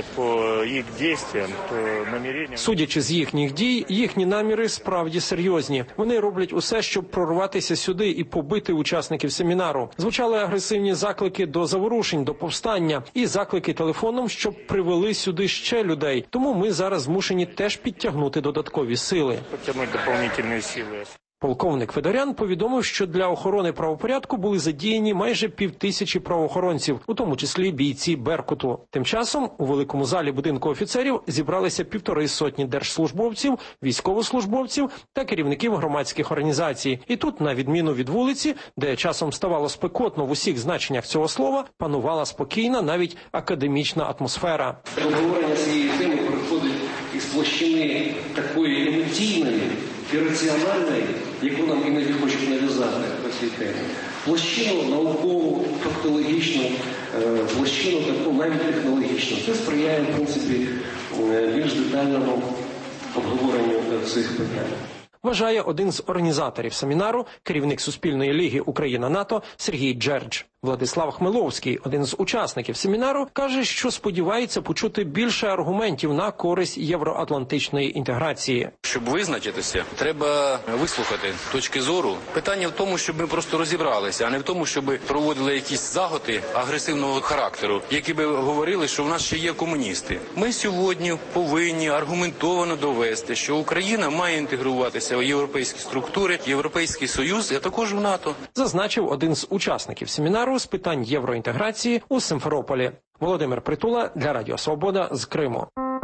Судячи з їхніх дій, їхні наміри справді серйозні. Вони роблять усе, щоб прорватися сюди і побити учасників семінару. Звучали агресивні заклики до заворушень, до повстання і заклики телефоном, щоб привели сюди ще людей. Тому ми зараз змушені теж підтягнути додаткові сили. Полковник Федорян повідомив, що для охорони правопорядку були задіяні майже 5000 правоохоронців, у тому числі бійці Беркуту. Тим часом у великому залі будинку офіцерів зібралися 150 держслужбовців, військовослужбовців та керівників громадських організацій. І тут, на відміну від вулиці, де часом ставало спекотно в усіх значеннях цього слова, панувала спокійна, навіть академічна атмосфера. Обговорення цієї теми переходить із площини такої емоційної і раціональної, яку нам іноді хочуть нав'язати на цій темі. Площину наукову, фактологічну, площину таку навіть технологічну. Це сприяє, в принципі, більш детальному обговоренню цих питань. Вважає один з організаторів семінару, керівник Суспільної ліги Україна-НАТО Сергій Джердж. Владислав Хмеловський, один з учасників семінару, каже, що сподівається почути більше аргументів на користь євроатлантичної інтеграції. Щоб визначитися, треба вислухати точки зору. Питання в тому, щоб ми просто розібралися, а не в тому, щоб проводили якісь заготи агресивного характеру, які би говорили, що в нас ще є комуністи. Ми сьогодні повинні аргументовано довести, що Україна має інтегруватися в європейські структури, Європейський Союз, а також в НАТО. Зазначив один з учасників семінару з питань євроінтеграції у Симферополі. Володимир Притула для Радіо Свобода з Криму.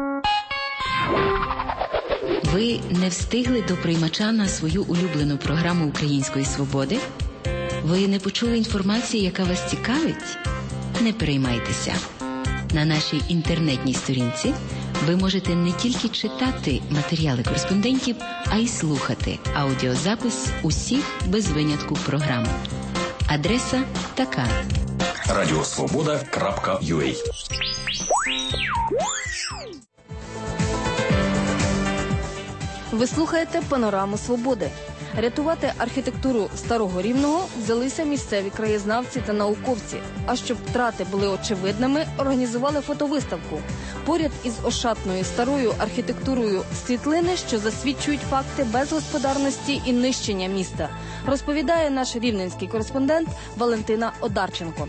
Ви не встигли до приймача на свою улюблену програму Української Свободи? Ви не почули інформації, яка вас цікавить? Не переймайтеся. На нашій інтернетній сторінці ви можете не тільки читати матеріали кореспондентів, а й слухати аудіозапис усіх без винятку програм. Адреса така: radiosvoboda.ua. Ви слухаєте «Панораму свободи». Рятувати архітектуру Старого Рівного взялися місцеві краєзнавці та науковці. А щоб втрати були очевидними, організували фотовиставку. Поряд із ошатною старою архітектурою світлини, що засвідчують факти безгосподарності і нищення міста, розповідає наш рівненський кореспондент Валентина Одарченко.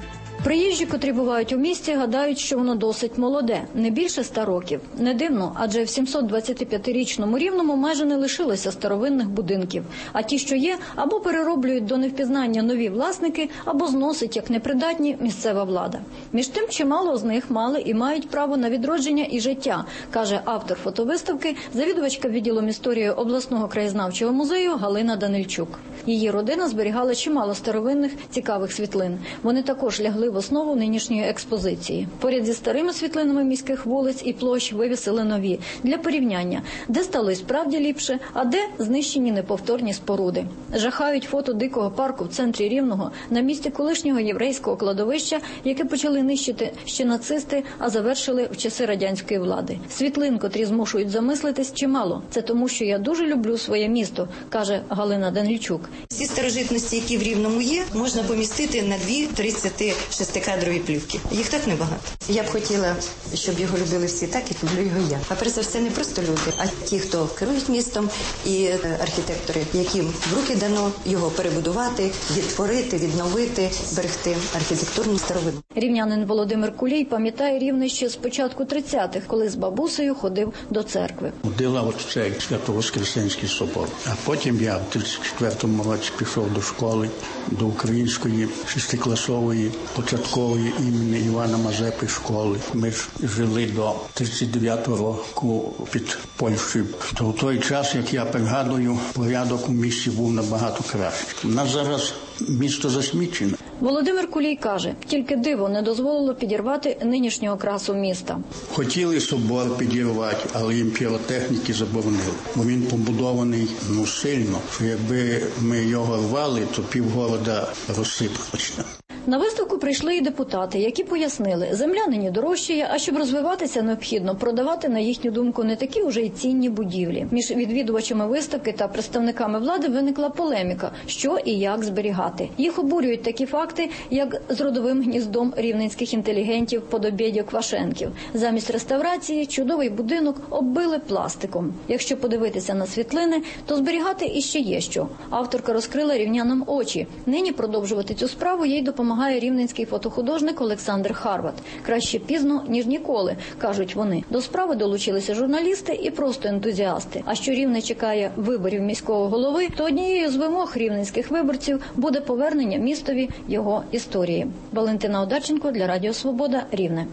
Приїжджі, котрі бувають у місті, гадають, що воно досить молоде, не більше 100 років. Не дивно, адже в 725-річному Рівному майже не лишилося старовинних будинків. А ті, що є, або перероблюють до невпізнання нові власники, або зносить як непридатні місцева влада. Між тим, чимало з них мали і мають право на відродження і життя, каже автор фотовиставки, завідувачка відділом історії обласного краєзнавчого музею Галина Данильчук. Її родина зберігала чимало старовинних, цікавих світлин. Вони також лягли в основу нинішньої експозиції. Поряд зі старими світлинами міських вулиць і площ вивісили нові. Для порівняння, де стало і справді ліпше, а де знищені неповторні споруди. Жахають фото дикого парку в центрі Рівного на місці колишнього єврейського кладовища, яке почали нищити ще нацисти, а завершили в часи радянської влади. Світлин, котрі змушують замислитись, чимало. Це тому, що я дуже люблю своє місто, каже Галина Данильчук. Всі старожитності, які в Рівному є, можна помістити на 2 36-кадрові плівки. Їх так небагато. Я б хотіла, щоб його любили всі так, як люблю його я. А перш за все не просто люди, а ті, хто керують містом, і архітектори, яким в руки дано його перебудувати, відтворити, відновити, берегти архітектурну старовину. Рівнянин Володимир Кулій пам'ятає Рівне ще з початку 30-х, коли з бабусею ходив до церкви. Ходила от цей Свято-Воскресенський собор. А потім я в 34-му році пішов до школи, до української 6-класової початкової імені Івана Мазепи школи. Ми ж жили до 39-го року під Польщею. То в той час, як я пригадую, порядок у місті був набагато кращий. У нас зараз місто засмічене. Володимир Кулій каже, тільки диво не дозволило підірвати нинішнього красу міста. Хотіли собор підірвати, але їм піротехніки заборонили. Бо він побудований сильно, що якби ми його рвали, то півгорода розсипалося. На виставку прийшли і депутати, які пояснили, земля нині дорожчає, а щоб розвиватися, необхідно продавати, на їхню думку, не такі уже й цінні будівлі. Між відвідувачами виставки та представниками влади виникла полеміка, що і як зберігати. Їх обурюють такі факти, як з родовим гніздом рівненських інтелігентів Подобєдьок Квашенків. Замість реставрації чудовий будинок оббили пластиком. Якщо подивитися на світлини, то зберігати іще є що. Авторка розкрила рівнянам очі. Нині продовжувати цю справу їй допомагає рівненський фотохудожник Олександр Харват. Краще пізно, ніж ніколи, кажуть вони. До справи долучилися журналісти і просто ентузіасти. А що Рівне чекає виборів міського голови, то однією з вимог рівненських виборців буде повернення містові його історії. Валентина Одарченко для Радіо Свобода, Рівне.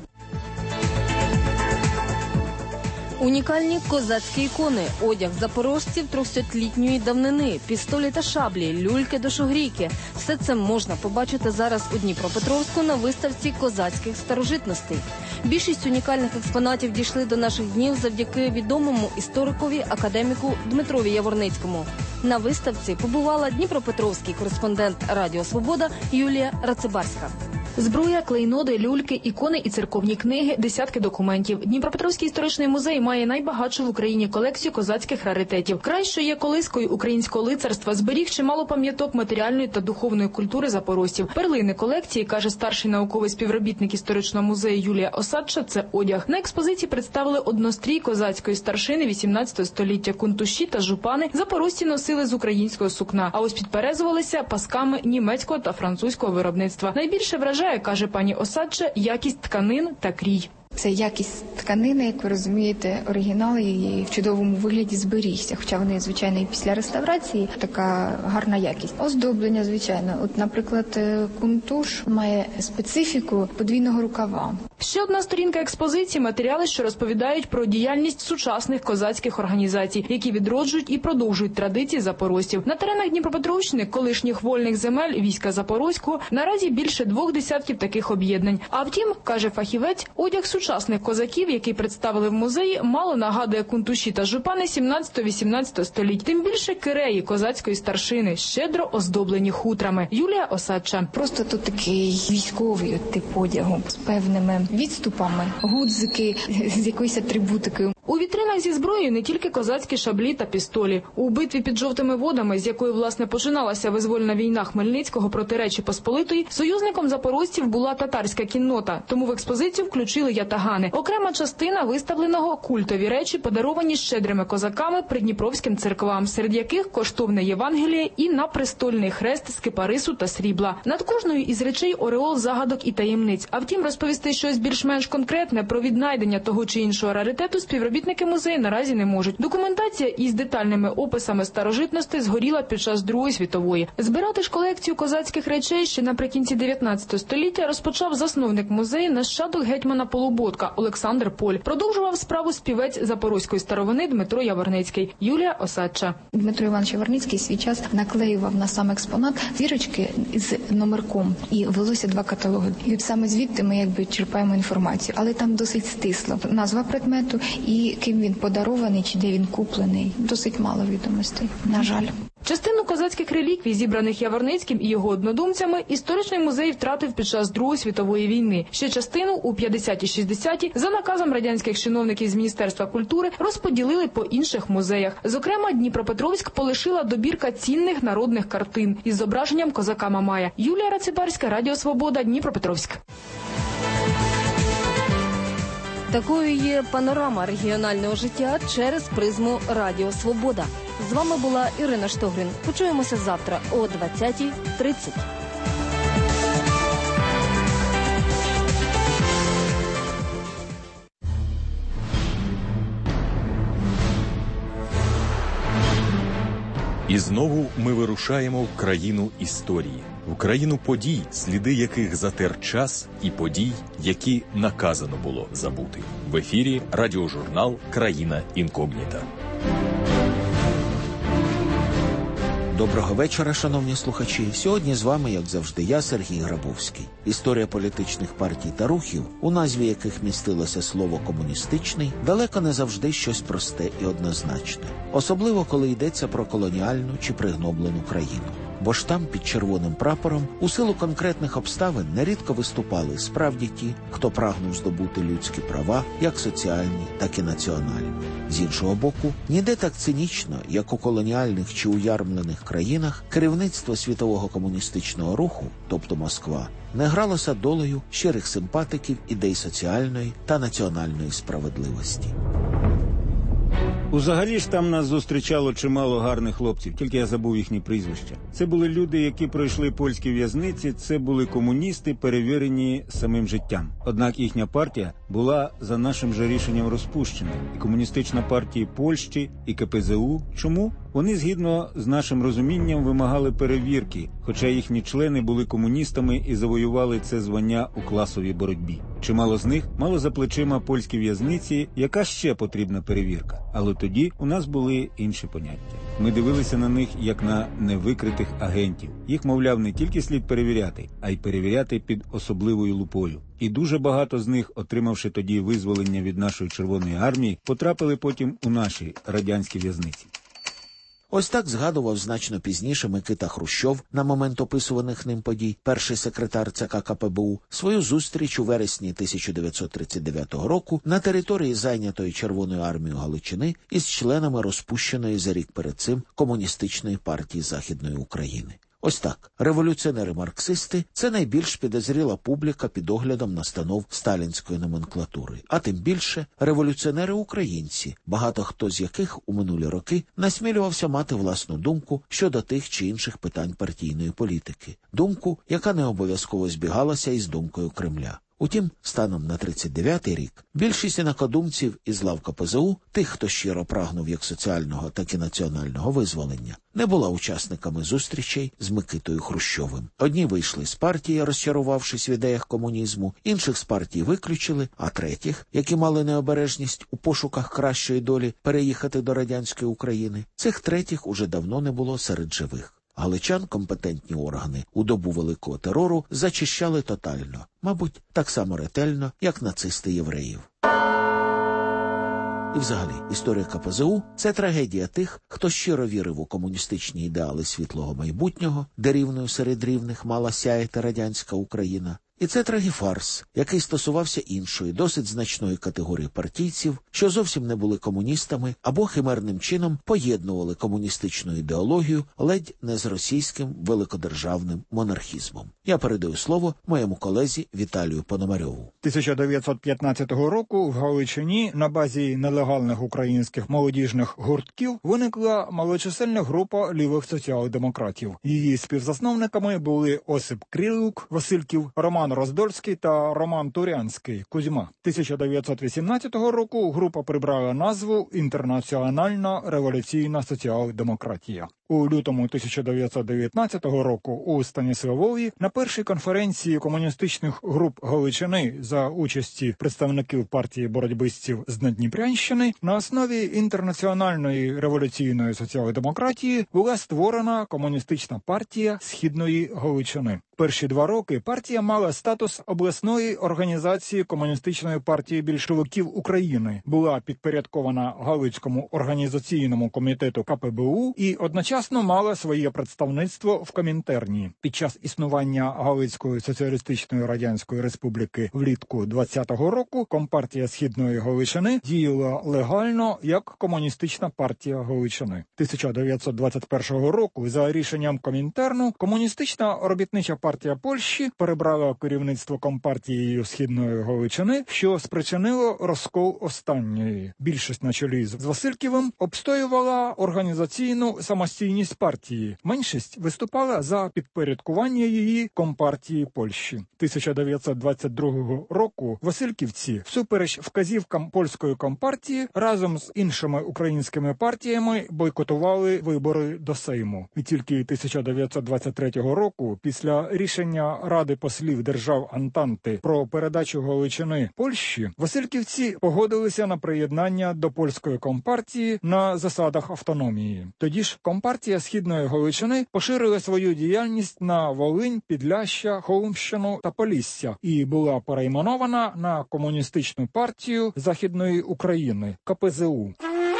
Унікальні козацькі ікони, одяг запорожців 300-літньої давнини, пістолі та шаблі, люльки до шогрійки. Все це можна побачити зараз у Дніпропетровську на виставці козацьких старожитностей. Більшість унікальних експонатів дійшли до наших днів завдяки відомому історикові, академіку Дмитрові Яворницькому. На виставці побувала дніпропетровський кореспондент Радіо Свобода Юлія Рацибарська. Зброя, клейноди, люльки, ікони і церковні книги, десятки документів. Дніпропетровський історичний музей має найбагатшу в Україні колекцію козацьких раритетів. Край, що є колискою українського лицарства, зберіг чимало пам'яток матеріальної та духовної культури запорожців. Перлини колекції, каже старший науковий співробітник історичного музею Юлія Осадча, це одяг. На експозиції представили однострій козацької старшини 18 століття, кунтуші та жупани запорожці носили з українського сукна, а ось підперезувалися пасками німецького та французького виробництва. Найбільше вражає, каже пані Осадча, якість тканин та крій. Це якість тканини, як ви розумієте, оригінал її в чудовому вигляді зберігся, хоча вони, звичайно, і після реставрації така гарна якість. Оздоблення, звичайно. От, наприклад, кунтуш має специфіку подвійного рукава. Ще одна сторінка експозиції – матеріали, що розповідають про діяльність сучасних козацьких організацій, які відроджують і продовжують традиції запорожців. На теренах Дніпропетровщини, колишніх вольних земель війська Запорозького, наразі більше 2 таких об'єднань. А втім, каже фахівець, одяг сучасних козаків, який представили в музеї, мало нагадує кунтуші та жупани 17-18 століть. Тим більше киреї козацької старшини, щедро оздоблені хутрами. Юлія Осадча. Просто тут такий військовий тип одягу з певними відступами, гудзики з якоюсь атрибутикою. У вітринах зі зброєю не тільки козацькі шаблі та пістолі. У битві під Жовтими водами, з якої, власне, починалася визвольна війна Хмельницького проти Речі Посполитої, союзником запорожців була татарська кіннота, тому в експозицію включили ятагани. Окрема частина виставленого культові речі, подаровані щедрими козаками придніпровським церквам, серед яких коштовне Євангеліє і напрестольний хрест з кипарису та срібла. Над кожною із речей ореол загадок і таємниць. А втім, розповісти щось більш-менш конкретне про віднайдення того чи іншого раритету співробітники музею наразі не можуть. Документація із детальними описами старожитностей згоріла під час Другої світової. Збирати ж колекцію козацьких речей ще наприкінці 19 століття розпочав засновник музею, нащадок гетьмана Полуботка Олександр Поль. Продовжував справу співець запорозької старовини Дмитро Яворницький. Юлія Осадча. Дмитро Іванович Яворницький свій час наклеював на сам експонат зірочки з номерком. І велося 2 каталоги. І от саме звідти ми черпаємо інформацію. Але там досить стисло. Назва предмету і ким він подарований, чи де він куплений. Досить мало відомостей, на жаль. Частину козацьких реліквій, зібраних Яворницьким і його однодумцями, історичний музей втратив під час Другої світової війни. Ще частину у 50-60-ті за наказом радянських чиновників з Міністерства культури розподілили по інших музеях. Зокрема, Дніпропетровськ полишила добірка цінних народних картин із зображенням козака Мамая. Юлія Рацибарська, Радіо Свобода, Дніпропетровськ. Такою є панорама регіонального життя через призму Радіо Свобода. З вами була Ірина Штогрин. Почуємося завтра о 20:30. І знову ми вирушаємо в країну історії, в країну подій, сліди яких затер час, і подій, які наказано було забути. В ефірі радіожурнал «Країна інкогніта». Доброго вечора, шановні слухачі. Сьогодні з вами, як завжди, я, Сергій Грабовський. Історія політичних партій та рухів, у назві яких містилося слово «комуністичний», далеко не завжди щось просте і однозначне. Особливо, коли йдеться про колоніальну чи пригноблену країну. Бо ж там, під червоним прапором, у силу конкретних обставин нерідко виступали справді ті, хто прагнув здобути людські права, як соціальні, так і національні. З іншого боку, ніде так цинічно, як у колоніальних чи уярмлених країнах, керівництво світового комуністичного руху, тобто Москва, не гралося долею щирих симпатиків ідей соціальної та національної справедливості. Узагалі ж там нас зустрічало чимало гарних хлопців, тільки я забув їхні прізвища. Це були люди, які пройшли польські в'язниці, це були комуністи, перевірені самим життям. Однак їхня партія була за нашим же рішенням розпущена. І Комуністична партія Польщі, і КПЗУ. Чому? Вони, згідно з нашим розумінням, вимагали перевірки, хоча їхні члени були комуністами і завоювали це звання у класовій боротьбі. Чимало з них мало за плечима польські в'язниці, яка ще потрібна перевірка. Але тоді у нас були інші поняття. Ми дивилися на них як на невикритих агентів. Їх, мовляв, не тільки слід перевіряти, а й перевіряти під особливою лупою. І дуже багато з них, отримавши тоді визволення від нашої Червоної армії, потрапили потім у наші радянські в'язниці. Ось так згадував значно пізніше Микита Хрущов на момент описуваних ним подій, перший секретар ЦК КПБУ, свою зустріч у вересні 1939 року на території зайнятої Червоною армією Галичини із членами розпущеної за рік перед цим Комуністичної партії Західної України. Ось так. Революціонери-марксисти – це найбільш підозріла публіка під оглядом настанов сталінської номенклатури. А тим більше революціонери-українці, багато хто з яких у минулі роки насмілювався мати власну думку щодо тих чи інших питань партійної політики. Думку, яка не обов'язково збігалася із думкою Кремля. Утім, станом на 39-й рік більшість інакодумців із лав КПЗУ, тих, хто щиро прагнув як соціального, так і національного визволення, не була учасниками зустрічей з Микитою Хрущовим. Одні вийшли з партії, розчарувавшись в ідеях комунізму, інших з партії виключили, а третіх, які мали необережність у пошуках кращої долі переїхати до радянської України, цих третіх уже давно не було серед живих. Галичан компетентні органи у добу великого терору зачищали тотально, мабуть, так само ретельно, як нацисти євреїв. І взагалі, історія КПЗУ – це трагедія тих, хто щиро вірив у комуністичні ідеали світлого майбутнього, де рівною серед рівних мала сяяти радянська Україна, І це трагіфарс, який стосувався іншої, досить значної категорії партійців, що зовсім не були комуністами або химерним чином поєднували комуністичну ідеологію ледь не з російським великодержавним монархізмом. Я передаю слово моєму колезі Віталію Пономарьову. 1915 року в Галичині на базі нелегальних українських молодіжних гуртків виникла малочисельна група лівих соціал-демократів. Її співзасновниками були Осип Крилюк, Васильків, Роман Роздольський та Роман Турянський, Кузьма. 1918 року група прибрала назву «Інтернаціональна революційна соціал-демократія». У лютому 1919 року у Станіславові на першій конференції комуністичних груп Галичини за участі представників партії боротьбистів з Надніпрянщини на основі інтернаціональної революційної соціал-демократії була створена комуністична партія Східної Галичини. Перші 2 роки партія мала статус обласної організації Комуністичної партії більшовиків України, була підпорядкована Галицькому організаційному комітету КПБУ і одночасно мала своє представництво в Комінтерні. Під час існування Галицької соціалістичної радянської республіки влітку 20-го року Компартія Східної Галичини діяла легально як Комуністична партія Галичини. 1921 року за рішенням Комінтерну Комуністична робітнича партія Польщі перебрала керівництво Компартією Східної Галичини, що спричинило розкол останньої. Більшість на чолі з Васильківим обстоювала організаційну самостійність партії. Меншість виступала за підпорядкування її Компартії Польщі. 1922 року васильківці, всупереч вказівкам польської компартії, разом з іншими українськими партіями бойкотували вибори до Сейму. І тільки 1923 року, після рішення Ради послів держав Антанти про передачу Галичини Польщі, васильківці погодилися на приєднання до польської компартії на засадах автономії. Тоді ж Компартія Східної Галичини поширила свою діяльність на Волинь, Підляща, Холмщину та Полісся і була перейменована на Комуністичну партію Західної України – КПЗУ.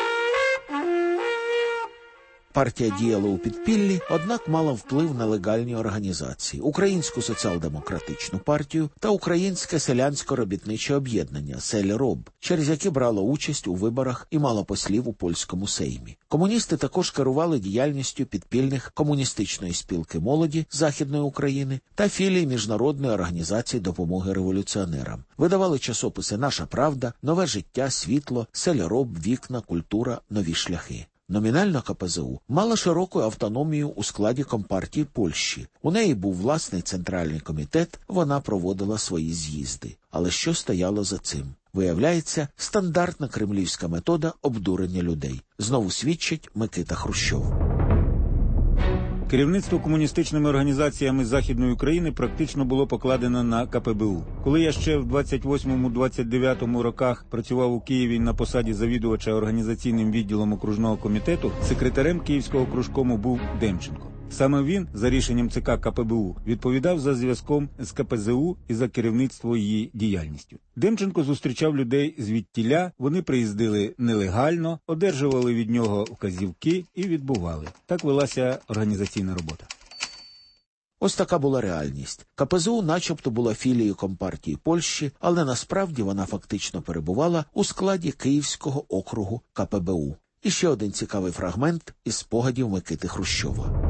Партія діяла у підпіллі, однак мала вплив на легальні організації – Українську соціал-демократичну партію та Українське селянсько-робітниче об'єднання «Сель-Роб», через яке брало участь у виборах і мало послів у польському Сеймі. Комуністи також керували діяльністю підпільних Комуністичної спілки молоді Західної України та філій Міжнародної організації допомоги революціонерам. Видавали часописи «Наша правда», «Нове життя», «Світло», «Сель-Роб», «Вікна», «Культура», «Нові шляхи». Номінально КПЗУ мала широку автономію у складі Компартії Польщі. У неї був власний центральний комітет, вона проводила свої з'їзди. Але що стояло за цим? Виявляється, стандартна кремлівська метода обдурення людей. Знову свідчить Микита Хрущов. Керівництво комуністичними організаціями Західної України практично було покладено на КПБУ. Коли я ще в 28-29 роках працював у Києві на посаді завідувача організаційним відділом окружного комітету, секретарем Київського кружкому був Демченко. Саме він, за рішенням ЦК КПБУ, відповідав за зв'язком з КПЗУ і за керівництво її діяльністю. Демченко зустрічав людей звідтіля, вони приїздили нелегально, одержували від нього вказівки і відбували. Так велася організаційна робота. Ось така була реальність. КПЗУ начебто була філією Компартії Польщі, але насправді вона фактично перебувала у складі Київського округу КПБУ. І ще один цікавий фрагмент із спогадів Микити Хрущова.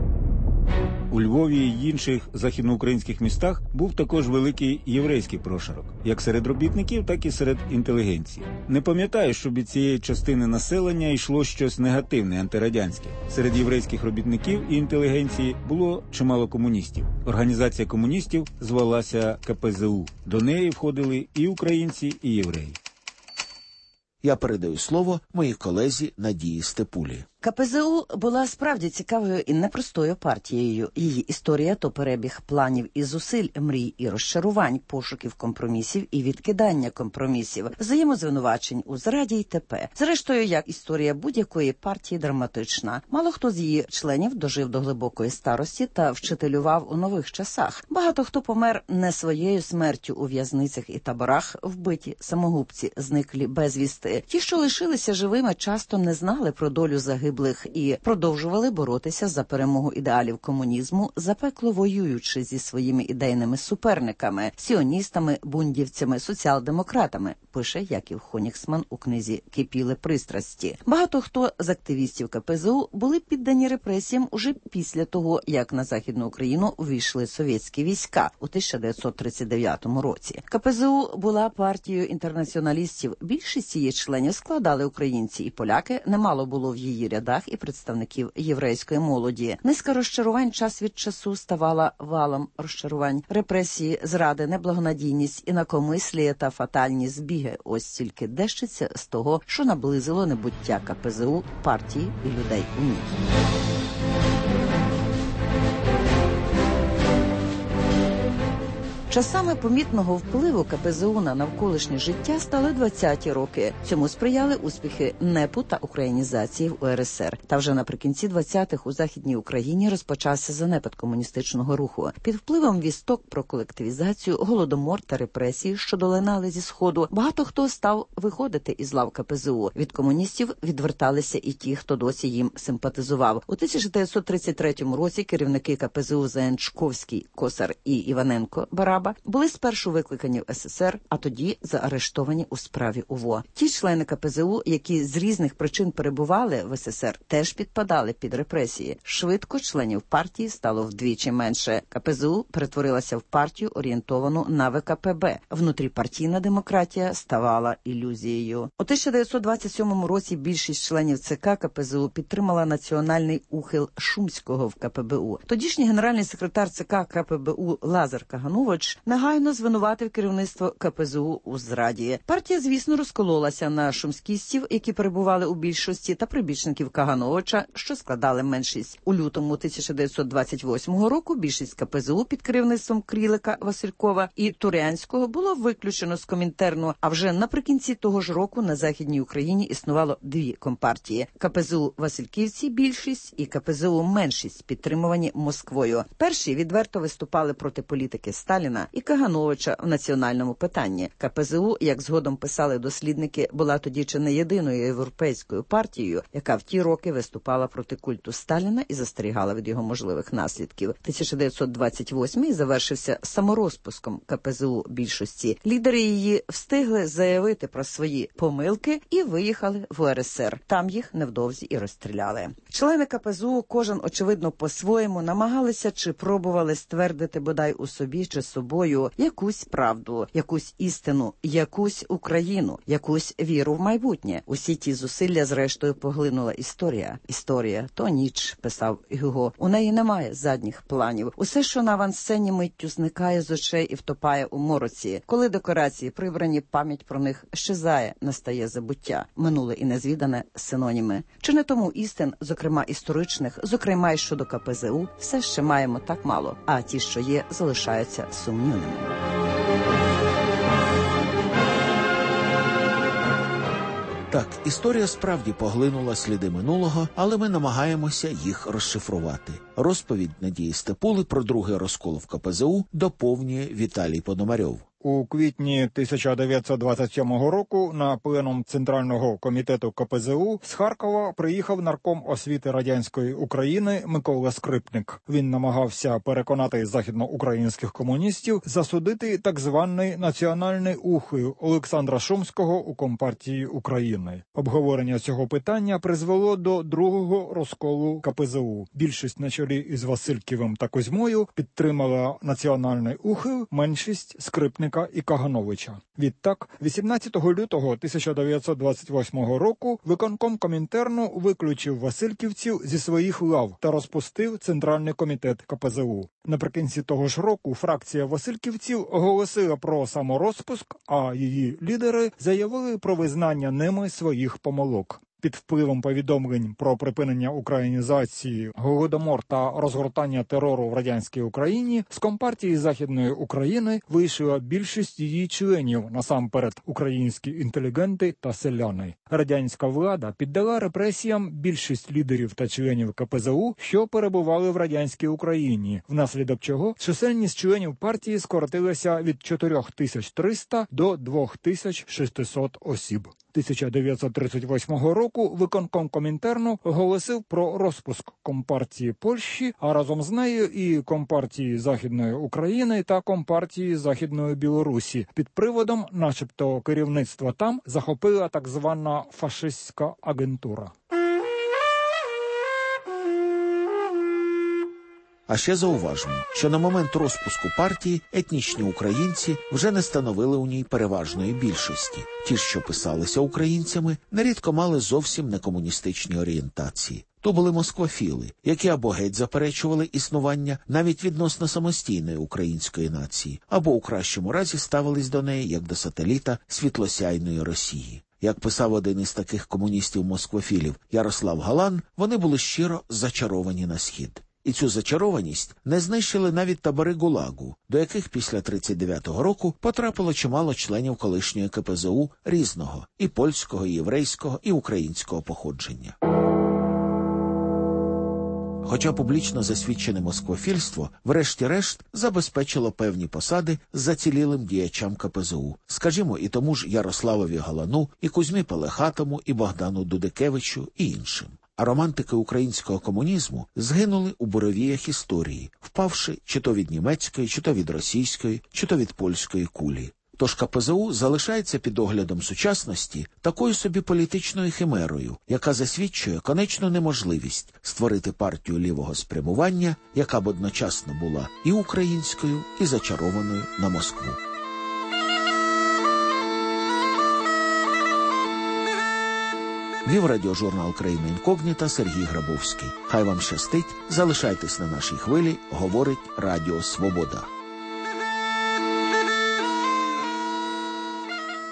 У Львові й інших західноукраїнських містах був також великий єврейський прошарок, як серед робітників, так і серед інтелігенції. Не пам'ятаю, щоб від цієї частини населення йшло щось негативне, антирадянське. Серед єврейських робітників і інтелігенції було чимало комуністів. Організація комуністів звалася КПЗУ. До неї входили і українці, і євреї. Я передаю слово моїй колезі Надії Степулі. КПЗУ була справді цікавою і непростою партією. Її історія – то перебіг планів і зусиль, мрій і розчарувань, пошуків компромісів і відкидання компромісів, взаємозвинувачень у зраді й т.п. Зрештою, як історія будь-якої партії драматична. Мало хто з її членів дожив до глибокої старості та вчителював у нових часах. Багато хто помер не своєю смертю у в'язницях і таборах, вбиті самогубці, зниклі безвісти. Ті, що лишилися живими, часто не знали про долю загиблих загиблих і продовжували боротися за перемогу ідеалів комунізму, запекло воюючи зі своїми ідейними суперниками – сіоністами, бундівцями, соціал-демократами, пише Яків Хоніксман у книзі «Кипіли пристрасті». Багато хто з активістів КПЗУ були піддані репресіям уже після того, як на Західну Україну увійшли совєтські війська у 1939 році. КПЗУ була партією інтернаціоналістів. Більшість її членів складали українці і поляки, немало було в її рядах і представників єврейської молоді. Низка розчарувань час від часу ставала валом розчарувань. Репресії, зради, неблагонадійність, інакомисліє та фатальні збіги – ось тільки дещиться з того, що наблизило небуття КПЗУ, партії і людей у ній. Часами помітного впливу КПЗУ на навколишнє життя стали 20-ті роки. Цьому сприяли успіхи НЕПу та українізації в УРСР. Та вже наприкінці 20-х у Західній Україні розпочався занепад комуністичного руху. Під впливом вісток про колективізацію, голодомор та репресії, що долинали зі Сходу, багато хто став виходити із лав КПЗУ. Від комуністів відверталися і ті, хто досі їм симпатизував. У 1933 році керівники КПЗУ Заянчковський, Косар і Іваненко Бараба були спершу викликані в СССР, а тоді заарештовані у справі УВО. Ті члени КПЗУ, які з різних причин перебували в СССР, теж підпадали під репресії. Швидко членів партії стало вдвічі менше. КПЗУ перетворилася в партію, орієнтовану на ВКПБ. Внутріпартійна демократія ставала ілюзією. У 1927 році більшість членів ЦК КПЗУ підтримала національний ухил Шумського в КПБУ. Тодішній генеральний секретар ЦК КПБУ Лазар Каганович негайно звинуватив керівництво КПЗУ у зраді. Партія, звісно, розкололася на шумськістів, які перебували у більшості, та прибічників Кагановича, що складали меншість. У лютому 1928 року більшість КПЗУ під керівництвом Крілика, Василькова і Турянського було виключено з Комінтерну, а вже наприкінці того ж року на Західній Україні існувало дві компартії – КПЗУ Васильківці – більшість і КПЗУ меншість, підтримувані Москвою. Перші відверто виступали проти політики Сталіна і Кагановича в національному питанні. КПЗУ, як згодом писали дослідники, була тоді чи не єдиною європейською партією, яка в ті роки виступала проти культу Сталіна і застерігала від його можливих наслідків. 1928 завершився саморозпуском КПЗУ більшості. Лідери її встигли заявити про свої помилки і виїхали в УРСР. Там їх невдовзі і розстріляли. Члени КПЗУ, кожен, очевидно, по-своєму намагалися чи пробували ствердити бодай у собі чи собою якусь правду, якусь істину, якусь Україну, якусь віру в майбутнє. Усі ті зусилля, зрештою, поглинула історія. Історія – то ніч, писав Гюго. У неї немає задніх планів. Усе, що на авансцені, миттю зникає з очей і втопає у мороці. Коли декорації прибрані, пам'ять про них щезає, настає забуття. Минуле і незвідане – синоніми. Чи не тому істин, зокрема історичних, зокрема й щодо КПЗУ, все ще маємо так мало, а ті, що є, залишаються сумнівними. Так, історія справді поглинула сліди минулого, але ми намагаємося їх розшифрувати. Розповідь Надії Степули про другий розкол в КПЗУ доповнює Віталій Пономарьов. У квітні 1927 року на пленум Центрального комітету КПЗУ з Харкова приїхав нарком освіти радянської України Микола Скрипник. Він намагався переконати західноукраїнських комуністів засудити так званий національний ухил Олександра Шумського у Компартії України. Обговорення цього питання призвело до другого розколу КПЗУ. Більшість на чолі із Васильківим та Козьмою підтримала національний ухил, меншість Скрипник і Кагановича. Відтак, 18 лютого 1928 року виконком Комінтерну виключив васильківців зі своїх лав та розпустив Центральний комітет КПЗУ. Наприкінці того ж року фракція васильківців оголосила про саморозпуск, а її лідери заявили про визнання ними своїх помилок. Під впливом повідомлень про припинення українізації, голодомор та розгортання терору в радянській Україні з Компартії Західної України вийшла більшість її членів, насамперед українські інтелігенти та селяни. Радянська влада піддала репресіям більшість лідерів та членів КПЗУ, що перебували в радянській Україні, внаслідок чого чисельність членів партії скоротилася від 4300 до 2600 осіб. 1938 року виконком Комінтерну оголосив про розпуск Компартії Польщі, а разом з нею і Компартії Західної України та Компартії Західної Білорусі під приводом, начебто, керівництва там захопила так звана фашистська агентура. А ще зауважимо, що на момент розпуску партії етнічні українці вже не становили у ній переважної більшості. Ті, що писалися українцями, нерідко мали зовсім не комуністичні орієнтації. То були москвофіли, які або геть заперечували існування навіть відносно самостійної української нації, або у кращому разі ставились до неї як до сателіта світлосяйної Росії. Як писав один із таких комуністів-москвофілів Ярослав Галан, вони були щиро зачаровані на схід. І цю зачарованість не знищили навіть табори ГУЛАГу, до яких після 1939 року потрапило чимало членів колишньої КПЗУ різного – і польського, і єврейського, і українського походження. Хоча публічно засвідчене москвофільство, врешті-решт, забезпечило певні посади зацілілим діячам КПЗУ, скажімо, і тому ж Ярославові Галану, і Кузьмі Пелехатому, і Богдану Дудикевичу, і іншим. А романтики українського комунізму згинули у буровіях історії, впавши чи то від німецької, чи то від російської, чи то від польської кулі. Тож КПЗУ залишається під оглядом сучасності такою собі політичною химерою, яка засвідчує конечну неможливість створити партію лівого спрямування, яка б одночасно була і українською, і зачарованою на Москву. Вів радіожурнал «Країна інкогніта» Сергій Грабовський. Хай вам щастить, залишайтесь на нашій хвилі, говорить Радіо Свобода.